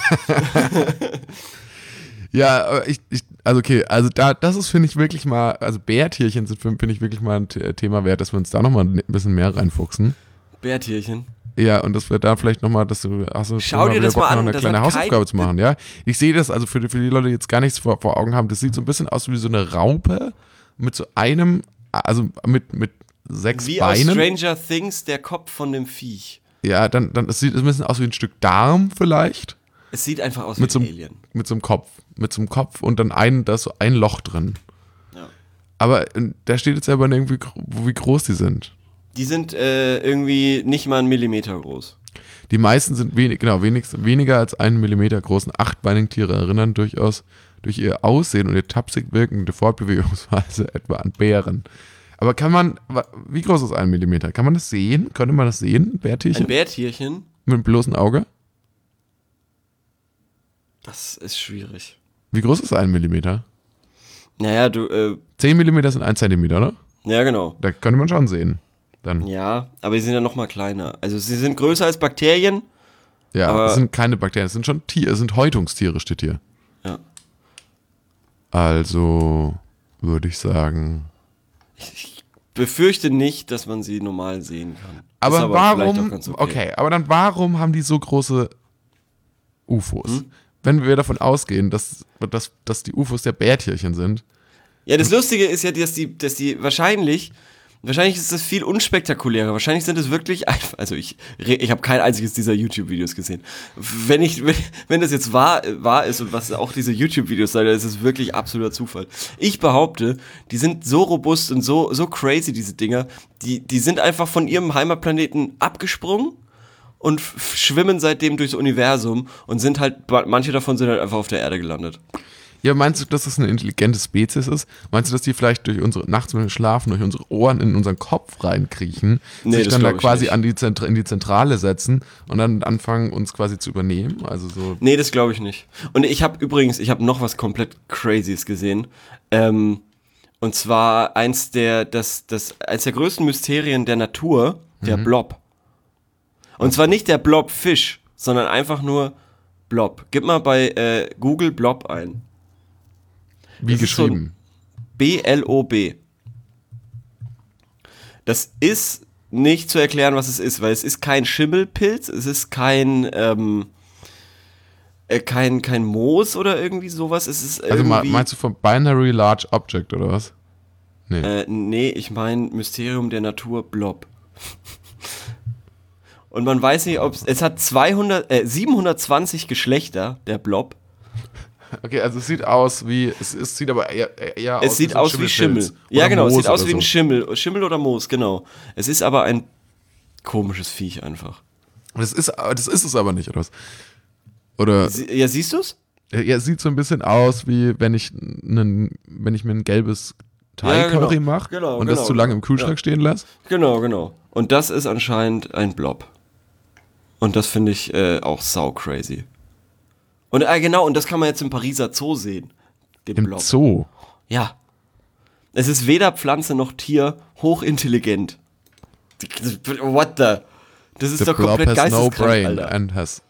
B: Ja, aber ich, ich, also okay, also da, das ist, finde ich, wirklich mal, also Bärtierchen sind, finde ich, wirklich mal ein T- Thema wert, dass wir uns da nochmal ein bisschen mehr reinfuchsen.
A: Bärtierchen.
B: Ja, und dass wir da vielleicht nochmal, dass du, hast du
A: Schau dir
B: wieder
A: das
B: Bock,
A: mal
B: noch
A: an,
B: eine
A: das
B: kleine
A: hat
B: Hausaufgabe
A: kein-
B: zu machen, ja? Ich sehe das, also für die, für die Leute, die jetzt gar nichts vor, vor Augen haben, das sieht so ein bisschen aus wie so eine Raupe mit so einem, also mit, mit sechs
A: Wie aus
B: Beinen.
A: Stranger Things der Kopf von dem Viech.
B: Ja, dann, dann es sieht es ein bisschen aus wie ein Stück Darm vielleicht,
A: Es sieht einfach aus
B: mit
A: wie
B: so,
A: ein
B: einem-
A: Alien.
B: mit so einem Kopf, mit so einem Kopf und dann ein, da ist so ein Loch drin.
A: Ja.
B: Aber äh, da steht jetzt aber irgendwie, gro- wie groß die sind.
A: Die sind äh, irgendwie nicht mal einen Millimeter groß.
B: Die meisten sind wenig, genau, wenigst, weniger als einen Millimeter großen achtbeinigen Tiere, erinnern durchaus durch ihr Aussehen und ihr tapsig wirkende Fortbewegungsweise etwa an Bären. Aber kann man, wa- wie groß ist ein Millimeter? Kann man das sehen? Könnte man das sehen,
A: Ein
B: Bärtierchen?
A: Bärtierchen,
B: Mit dem bloßen Auge?
A: das ist schwierig.
B: Wie groß ist ein Millimeter?
A: Naja, du, äh,
B: Zehn Millimeter sind ein Zentimeter, oder?
A: ja genau.
B: Da könnte man schon sehen. Dann.
A: Ja, aber sie sind ja noch mal kleiner. Also sie sind größer als Bakterien.
B: Ja,
A: Aber-
B: das sind keine Bakterien, das sind schon Tiere, es sind Häutungstiere, steht hier.
A: Ja.
B: Also würde ich sagen.
A: Ich befürchte nicht, dass man sie normal sehen kann.
B: Aber,
A: Ist vielleicht auch
B: warum,
A: ganz
B: okay. aber dann warum haben die so große U F Os?
A: Hm?
B: Wenn wir davon ausgehen, dass, dass, dass die U F Os der Bärtierchen sind,
A: Ja, das Lustige ist ja, dass die, dass die wahrscheinlich, wahrscheinlich ist das viel unspektakulärer. Wahrscheinlich sind es wirklich einfach, also ich, ich habe kein einziges dieser YouTube-Videos gesehen. Wenn ich, wenn, wenn das jetzt wahr, wahr ist und was auch diese YouTube-Videos sagen, dann ist es wirklich absoluter Zufall. Ich behaupte, die sind so robust und so, so crazy, diese Dinger, die, die sind einfach von ihrem Heimatplaneten abgesprungen und f- schwimmen seitdem durchs Universum und sind halt, manche davon sind halt einfach auf der Erde gelandet.
B: Ja, meinst du, dass das eine intelligente Spezies ist? Meinst du, dass die vielleicht durch unsere, nachts, wenn wir schlafen, durch unsere Ohren in unseren Kopf reinkriechen,
A: Nee,
B: sich
A: das
B: dann da
A: glaub ich
B: quasi
A: nicht.
B: an die Zentr- in die Zentrale setzen und dann anfangen, uns quasi zu übernehmen? Also so.
A: Nee, das glaube ich nicht. Und ich habe übrigens, ich habe noch was komplett Crazyes gesehen. Ähm, und zwar eins der, das, das, eins der größten Mysterien der Natur, der Blob. Und zwar nicht der Blobfisch, sondern einfach nur Blob. Gib mal bei äh, Google Blob ein.
B: Wie
A: Das ist so
B: geschrieben.
A: B L O B. Das ist nicht zu erklären, was es ist, weil es ist kein Schimmelpilz, es ist kein, ähm, äh, kein, kein Moos oder irgendwie sowas. Es ist
B: also ma-
A: irgendwie.
B: meinst du vom Binary Large Object oder was? Nee.
A: Äh, nee, ich meine Mysterium der Natur Blob. Und man weiß nicht, ob es hat zweihundert, äh, siebenhundertzwanzig Geschlechter, der Blob.
B: Okay, also es sieht aus wie, es, es sieht aber eher, eher
A: Es
B: aus
A: sieht
B: wie so ein
A: aus wie Schimmel.
B: Schimmelpilz.
A: Ja,
B: Oder
A: genau, es
B: Moos
A: sieht aus
B: oder
A: wie ein
B: so.
A: Schimmel. Schimmel oder Moos, genau. Es ist aber ein komisches Viech einfach.
B: Das ist, das ist es aber nicht, oder was? Oder,
A: Sie, ja, siehst du's?
B: ja, es sieht so ein bisschen aus, wie wenn ich, einen, wenn ich mir ein gelbes Thai-Curry
A: genau.
B: mache
A: Genau,
B: und
A: genau,
B: das zu lange im
A: genau.
B: Kühlschrank
A: Ja.
B: stehen lasse.
A: Genau, genau. Und das ist anscheinend ein Blob. Und das finde ich äh, auch sau crazy. Und äh, genau, und das kann man jetzt im Pariser Zoo sehen. Den
B: Im
A: Blob.
B: Zoo.
A: Ja. Es ist weder Pflanze noch Tier, hochintelligent. What the? Das ist
B: The
A: doch
B: blob
A: komplett
B: has no
A: geisteskrank,
B: brain
A: Alter.
B: and has.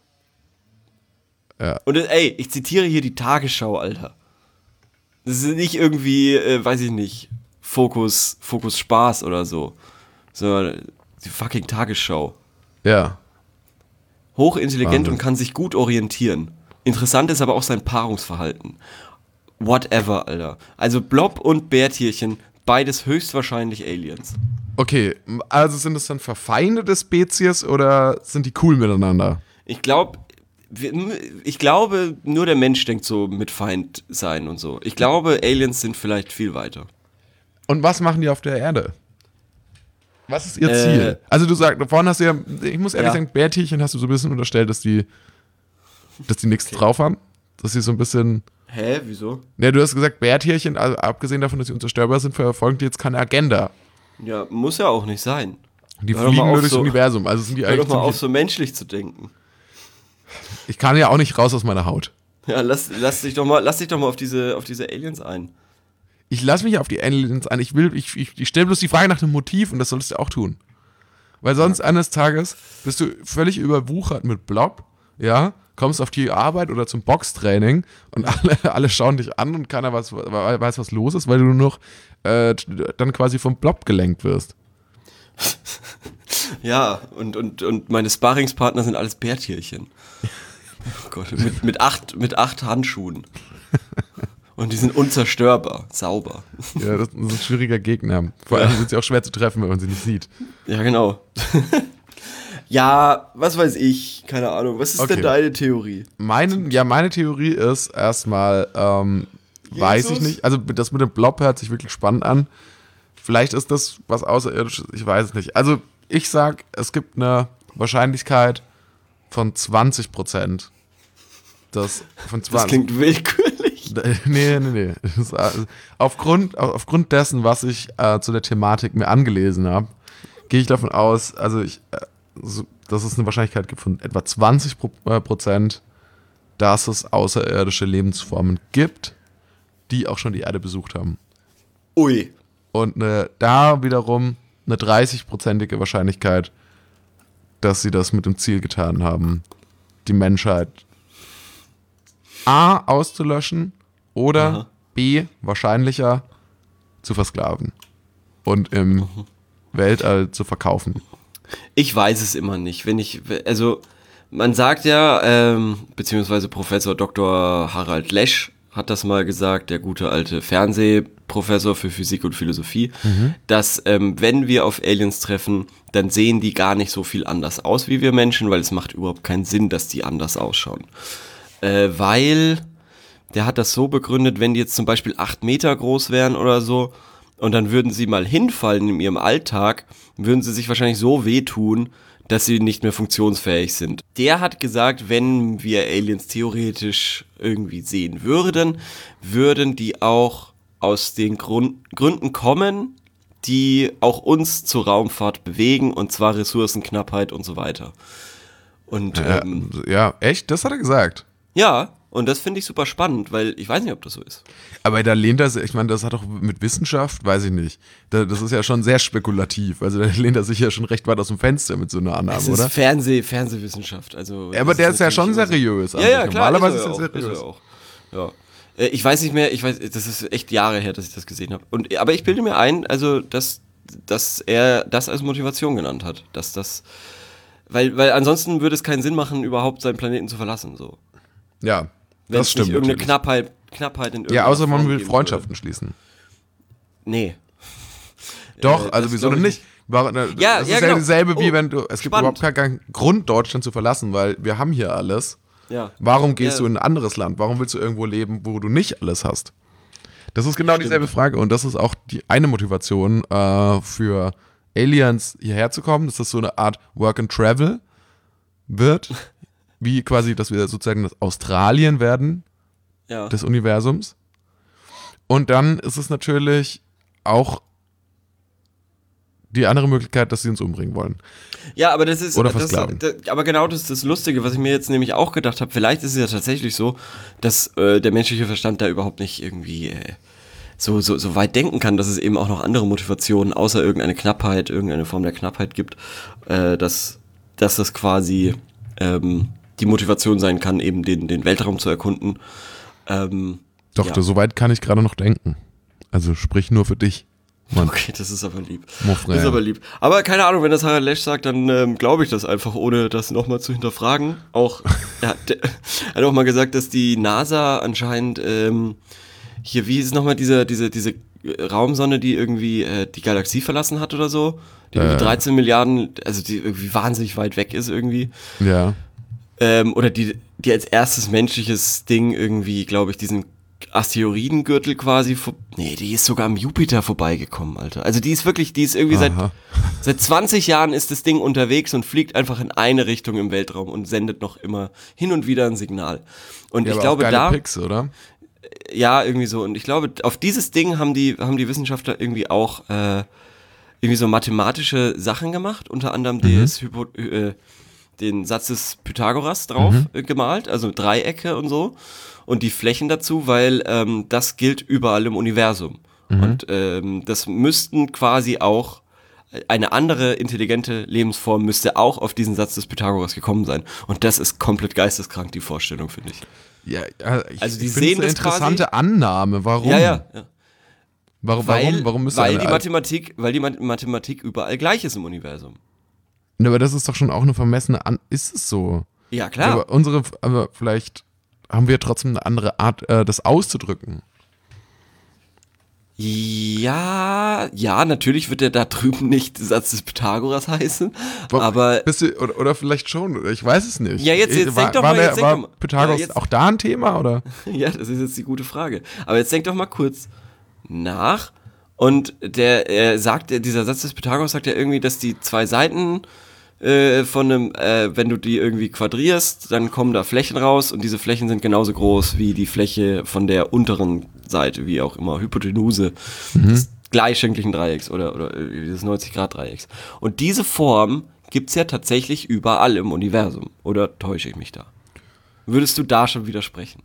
A: Und äh, ey, ich zitiere hier die Tagesschau, Alter. Das ist nicht irgendwie, äh, weiß ich nicht, Fokus, Fokus Spaß oder so. So, die fucking Tagesschau.
B: Ja.
A: Hochintelligent
B: Wahnsinn.
A: und kann sich gut orientieren. Interessant ist aber auch sein Paarungsverhalten. Whatever, Alter. Also Blob und Bärtierchen, beides höchstwahrscheinlich Aliens.
B: Okay, also sind es dann verfeindete Spezies oder sind die cool miteinander?
A: Ich glaube, ich glaube, nur der Mensch denkt so mit Feind sein und so. Ich glaube, Aliens sind vielleicht viel weiter.
B: Und was machen die auf der Erde? Was ist ihr
A: Äh,
B: Ziel? Also du sagst, vorhin hast du ja, ich muss ehrlich
A: Ja.
B: sagen, Bärtierchen hast du so ein bisschen unterstellt, dass die, dass die nichts drauf haben. Dass sie so ein bisschen,
A: Hä, wieso?
B: ne, du hast gesagt, Bärtierchen, also abgesehen davon, dass sie unzerstörbar sind, verfolgen die jetzt keine Agenda.
A: Ja, muss ja auch nicht sein.
B: Die
A: Hör doch mal
B: fliegen
A: auf,
B: nur durchs
A: so-
B: Universum. Also sind die
A: Hör
B: eigentlich
A: doch mal auf,
B: ziemlich,
A: so menschlich zu denken.
B: ich kann ja auch nicht raus aus meiner Haut.
A: Ja, lass, lass dich doch mal, lass dich doch mal auf diese, auf diese Aliens ein.
B: Ich lasse mich auf die Aliens ein. Ich will, ich, ich, ich stelle bloß die Frage nach dem Motiv und das solltest du auch tun. Weil sonst eines Tages bist du völlig überwuchert mit Blob, ja, kommst auf die Arbeit oder zum Boxtraining und alle, alle schauen dich an und keiner weiß, weiß, was los ist, weil du nur noch äh, dann quasi vom Blob gelenkt wirst.
A: Ja, und, und, und meine Sparringspartner sind alles Bärtierchen. Oh Gott, mit, mit, acht, mit acht Handschuhen. Und die sind unzerstörbar, sauber.
B: Ja, das ist ein schwieriger Gegner. Vor allem sind sie auch schwer zu treffen, wenn man sie nicht sieht.
A: Ja, genau. Ja, was weiß ich, keine Ahnung. Was ist
B: Okay.
A: denn deine Theorie?
B: Meine, ja, meine Theorie ist erstmal, ähm, weiß ich
A: Jesus?
B: nicht, also das mit dem Blob hört sich wirklich spannend an. Vielleicht ist das was Außerirdisches, ich weiß es nicht. Also ich sag, es gibt eine Wahrscheinlichkeit von zwanzig Prozent. Das, von
A: Das
B: zwanzig,
A: klingt willkürlich.
B: nee, nee, nee. Das ist, äh, aufgrund, aufgrund dessen, was ich äh, zu der Thematik mir angelesen habe, gehe ich davon aus, also ich, äh, so, dass es eine Wahrscheinlichkeit gibt von etwa zwanzig Pro- äh, Prozent, dass es außerirdische Lebensformen gibt, die auch schon die Erde besucht haben.
A: Ui.
B: Und eine, da wiederum eine dreißig-prozentige Wahrscheinlichkeit, dass sie das mit dem Ziel getan haben, die Menschheit A auszulöschen oder
A: Aha.
B: B wahrscheinlicher zu versklaven und im Weltall zu verkaufen.
A: Ich weiß es immer nicht. Wenn ich, also, man sagt ja, ähm, beziehungsweise Professor Doktor Harald Lesch hat das mal gesagt, der gute alte Fernsehprofessor für Physik und Philosophie, mhm. dass ähm, wenn wir auf Aliens treffen, dann sehen die gar nicht so viel anders aus wie wir Menschen, weil es macht überhaupt keinen Sinn, dass die anders ausschauen. Äh, weil, der hat das so begründet, wenn die jetzt zum Beispiel acht Meter groß wären oder so und dann würden sie mal hinfallen in ihrem Alltag, würden sie sich wahrscheinlich so wehtun, dass sie nicht mehr funktionsfähig sind. Der hat gesagt, wenn wir Aliens theoretisch irgendwie sehen würden, würden die auch aus den Grund- Gründen kommen, die auch uns zur Raumfahrt bewegen, und zwar Ressourcenknappheit und so weiter. Und
B: Ja,
A: ähm,
B: ja, echt? Das hat er gesagt.
A: ja, und das finde ich super spannend, weil ich weiß nicht, ob das so ist.
B: Aber da lehnt er sich, ich meine, das hat doch mit Wissenschaft, weiß ich nicht. Da, das ist ja schon sehr spekulativ. Also da lehnt er sich ja schon recht weit aus dem Fenster mit so einer Annahme,
A: Es ist
B: oder?
A: Fernseh, Fernsehwissenschaft. Also
B: Ja, aber der ist ja schon
A: natürlich
B: seriös.
A: immer so. Ja, ja, klar.
B: Normalerweise
A: ist
B: ist
A: er
B: er
A: auch, ist
B: seriös.
A: er auch. Ja. Äh, Ich weiß nicht mehr, ich weiß, das ist echt Jahre her, dass ich das gesehen habe. Und, aber ich bilde mir ein, also, dass, dass er das als Motivation genannt hat. Dass das, weil, weil ansonsten würde es keinen Sinn machen, überhaupt seinen Planeten zu verlassen, so.
B: Ja,
A: Wenn
B: das
A: es nicht
B: stimmt
A: irgendeine
B: natürlich.
A: Knappheit, Knappheit in
B: Ja,
A: irgendeiner
B: außer man
A: Form
B: will
A: geben
B: Freundschaften schließen.
A: würde. Nee.
B: Doch,
A: Äh,
B: also
A: das
B: wieso
A: glaub
B: denn
A: ich
B: nicht? War, äh,
A: Ja,
B: das
A: ja,
B: ist
A: genau.
B: ja dieselbe wie
A: Oh,
B: wenn du, es gibt
A: spannend.
B: überhaupt gar keinen Grund, Deutschland zu verlassen, weil wir haben hier alles.
A: Ja.
B: Warum gehst
A: Ja.
B: du in ein anderes Land? Warum willst du irgendwo leben, wo du nicht alles hast? Das ist genau dieselbe Frage und das ist auch die eine Motivation äh, für Aliens hierher zu kommen, dass das so eine Art Work and Travel wird, wie quasi, dass wir sozusagen das Australien werden
A: Ja.
B: des Universums. Und dann ist es natürlich auch die andere Möglichkeit, dass sie uns umbringen wollen.
A: Ja, aber das ist,
B: Oder
A: das,
B: versklaven.
A: das, aber genau das ist das Lustige, was ich mir jetzt nämlich auch gedacht habe. Vielleicht ist es ja tatsächlich so, dass äh, der menschliche Verstand da überhaupt nicht irgendwie äh, so, so, so weit denken kann, dass es eben auch noch andere Motivationen außer irgendeine Knappheit, irgendeine Form der Knappheit gibt, äh, dass, dass das quasi ähm, die Motivation sein kann, eben den, den Weltraum zu erkunden. Ähm,
B: Doch,
A: ja.
B: so weit kann ich gerade noch denken. Also sprich nur für dich. Mann.
A: Okay, das ist aber lieb.
B: Mon
A: Das
B: frère.
A: ist aber lieb. Aber keine Ahnung, wenn das Harald Lesch sagt, dann ähm, glaube ich das einfach, ohne das nochmal zu hinterfragen. Auch, er hat, er hat auch mal gesagt, dass die NASA anscheinend ähm, hier, wie ist es nochmal, diese, diese, diese Raumsonne, die irgendwie äh, die Galaxie verlassen hat oder so, die irgendwie
B: Äh.
A: dreizehn Milliarden, also die irgendwie wahnsinnig weit weg ist irgendwie.
B: Ja.
A: Ähm, oder die, die als erstes menschliches Ding irgendwie, glaube ich, diesen Asteroidengürtel quasi, vor, nee, die ist sogar am Jupiter vorbeigekommen, Alter. Also die ist wirklich, die ist irgendwie seit,
B: Aha.
A: seit zwanzig Jahren ist das Ding unterwegs und fliegt einfach in eine Richtung im Weltraum und sendet noch immer hin und wieder ein Signal. Und
B: Ja,
A: ich
B: aber
A: glaube,
B: auch geile
A: da,
B: Picks, oder?
A: ja, irgendwie so. Und ich glaube, auf dieses Ding haben die, haben die Wissenschaftler irgendwie auch äh, irgendwie so mathematische Sachen gemacht, unter anderem
B: Mhm.
A: das Hypo, äh, den Satz des Pythagoras drauf
B: Mhm.
A: äh, gemalt, also Dreiecke und so. Und die Flächen dazu, weil ähm, das gilt überall im Universum.
B: Mhm.
A: Und ähm, das müssten quasi auch, eine andere intelligente Lebensform müsste auch auf diesen Satz des Pythagoras gekommen sein. Und das ist komplett geisteskrank, die Vorstellung, finde ich.
B: Ja, ja ich,
A: Also die
B: ich
A: sehen
B: finde es
A: das
B: eine interessante Annahme. Warum?
A: Ja, ja. ja.
B: Warum,
A: Weil,
B: warum, warum müsste
A: weil
B: eine
A: die
B: Al-
A: Mathematik, weil die Ma- Mathematik überall gleich ist im Universum.
B: Ne, aber das ist doch schon auch eine vermessene An... Ist es so?
A: Ja, klar.
B: Aber unsere, aber vielleicht haben wir trotzdem eine andere Art, äh, das auszudrücken.
A: Ja, ja, natürlich wird der da drüben nicht Satz des Pythagoras heißen,
B: Wa-
A: aber
B: Bist du, oder, oder vielleicht schon, oder ich weiß es nicht.
A: Ja, jetzt- jetzt
B: war,
A: denk doch
B: war
A: mal,
B: der,
A: jetzt denk
B: war
A: doch mal.
B: Pythagoras
A: Ja, jetzt-
B: auch da ein Thema, oder?
A: ja, das ist jetzt die gute Frage. Aber jetzt denk doch mal kurz nach. Und der, er sagt, dieser Satz des Pythagoras sagt ja irgendwie, dass die zwei Seiten äh, von einem, äh, wenn du die irgendwie quadrierst, dann kommen da Flächen raus und diese Flächen sind genauso groß wie die Fläche von der unteren Seite, wie auch immer, Hypotenuse des gleichschenklichen Dreiecks oder, oder äh, des neunzig-Grad-Dreiecks. Und diese Form gibt's ja tatsächlich überall im Universum. Oder täusche ich mich da? Würdest du da schon widersprechen?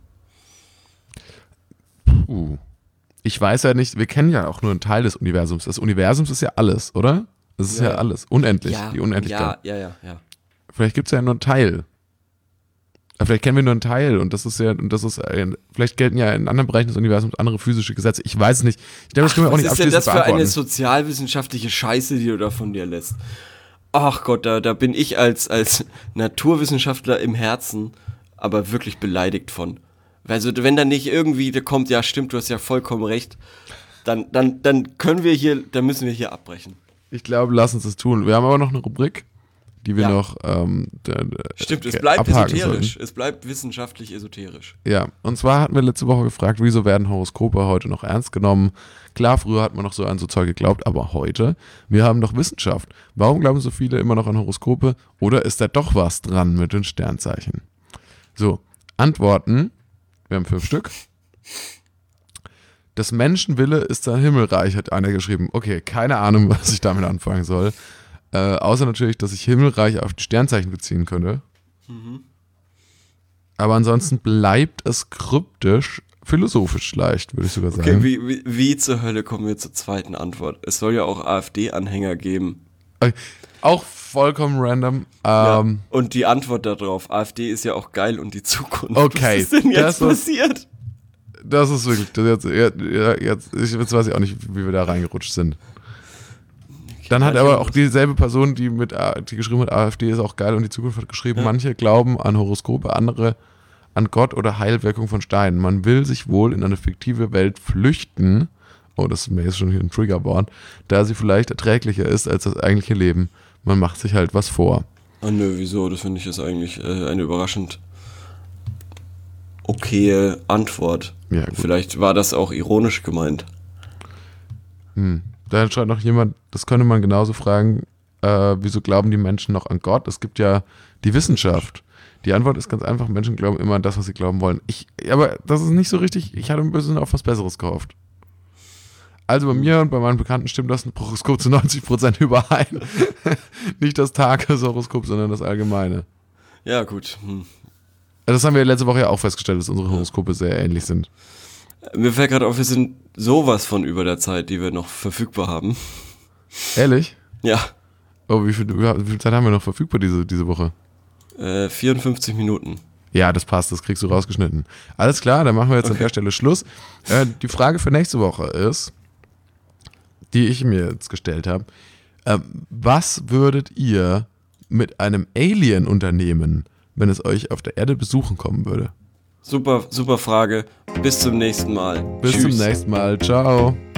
B: Uh. Ich weiß ja nicht, wir kennen ja auch nur einen Teil des Universums. Das Universum ist ja alles, oder? Das ist ja,
A: Ja.
B: alles. Unendlich, die Unendlichkeit.
A: Ja, ja, ja, ja.
B: Vielleicht gibt es ja nur einen Teil. Aber vielleicht kennen wir nur einen Teil und das ist ja, und das ist, ein, vielleicht gelten ja in anderen Bereichen des Universums andere physische Gesetze. Ich weiß es nicht. Ich glaube, das können wir auch
A: Was
B: nicht
A: ist denn
B: abschließend
A: das für eine
B: beantworten.
A: sozialwissenschaftliche Scheiße, die du da von dir lässt? Ach Gott, da, da bin ich als, als Naturwissenschaftler im Herzen aber wirklich beleidigt von. Also wenn da nicht irgendwie, da kommt, ja stimmt, du hast ja vollkommen recht, dann, dann, dann können wir hier, dann müssen wir hier abbrechen.
B: Ich glaube, lass uns das tun. Wir haben aber noch eine Rubrik, die wir
A: Ja.
B: noch ähm, d- d-
A: Stimmt, es
B: okay,
A: bleibt
B: abhaken
A: esoterisch.
B: sollen.
A: Es bleibt wissenschaftlich esoterisch.
B: Ja, und zwar hatten wir letzte Woche gefragt, wieso werden Horoskope heute noch ernst genommen? Klar, früher hat man noch so an so Zeug geglaubt, aber heute, wir haben doch Wissenschaft. Warum glauben so viele immer noch an Horoskope? Oder ist da doch was dran mit den Sternzeichen? So, Antworten, wir haben fünf Stück. Das Menschenwille ist sein Himmelreich, hat einer geschrieben. Okay, keine Ahnung, was ich damit anfangen soll. Äh, außer natürlich, dass ich Himmelreich auf die Sternzeichen beziehen könnte.
A: Mhm.
B: Aber ansonsten bleibt es kryptisch, philosophisch leicht, würde ich sogar sagen.
A: Okay, wie, wie, wie zur Hölle kommen wir zur zweiten Antwort? Es soll ja auch AfD-Anhänger geben.
B: Äh, Auch vollkommen random.
A: Ja.
B: Ähm,
A: Und die Antwort darauf, AfD ist ja auch geil und die Zukunft.
B: Okay,
A: Was ist denn
B: das
A: jetzt
B: war-
A: passiert?
B: Das ist wirklich, das jetzt, jetzt, jetzt, ich, jetzt weiß ich auch nicht, wie wir da reingerutscht sind. Dann hat aber auch dieselbe Person, die mit A- die geschrieben hat, AfD ist auch geil und die Zukunft hat geschrieben,
A: Ja.
B: manche glauben an Horoskope, andere an Gott oder Heilwirkung von Steinen. Man will sich wohl in eine fiktive Welt flüchten, oh, das ist mir jetzt schon hier ein Triggerwort, da sie vielleicht erträglicher ist als das eigentliche Leben. Man macht sich halt was vor.
A: Oh nö, wieso? Das finde ich jetzt eigentlich äh, eine überraschend okaye Antwort.
B: Ja, gut.
A: Vielleicht war das auch ironisch gemeint.
B: Hm. Da schreibt noch jemand, das könnte man genauso fragen, äh, wieso glauben die Menschen noch an Gott? Es gibt ja die Wissenschaft. Die Antwort ist ganz einfach, Menschen glauben immer an das, was sie glauben wollen. Ich, aber das ist nicht so richtig, ich hatte ein bisschen auf was Besseres gehofft. Also bei mir und bei meinen Bekannten stimmt das Horoskop zu neunzig Prozent überein. Nicht das Tageshoroskop, sondern das allgemeine.
A: Ja, gut. Hm.
B: Das haben wir letzte Woche ja auch festgestellt, dass unsere Horoskope sehr ähnlich sind.
A: Mir fällt gerade auf, wir sind sowas von über der Zeit, die wir noch verfügbar haben.
B: Ehrlich?
A: Ja,
B: Oh, wie viel, wie viel Zeit haben wir noch verfügbar diese, diese Woche?
A: äh, vierundfünfzig Minuten.
B: Ja, das passt, das kriegst du rausgeschnitten. Alles klar, dann machen wir jetzt an
A: Okay.
B: der Stelle Schluss. Äh, die Frage für nächste Woche ist, die ich mir jetzt gestellt habe, äh, was würdet ihr mit einem Alien unternehmen, wenn es euch auf der Erde besuchen kommen würde?
A: Super, super Frage. Bis zum nächsten Mal.
B: Bis
A: Tschüss.
B: zum nächsten Mal. Ciao.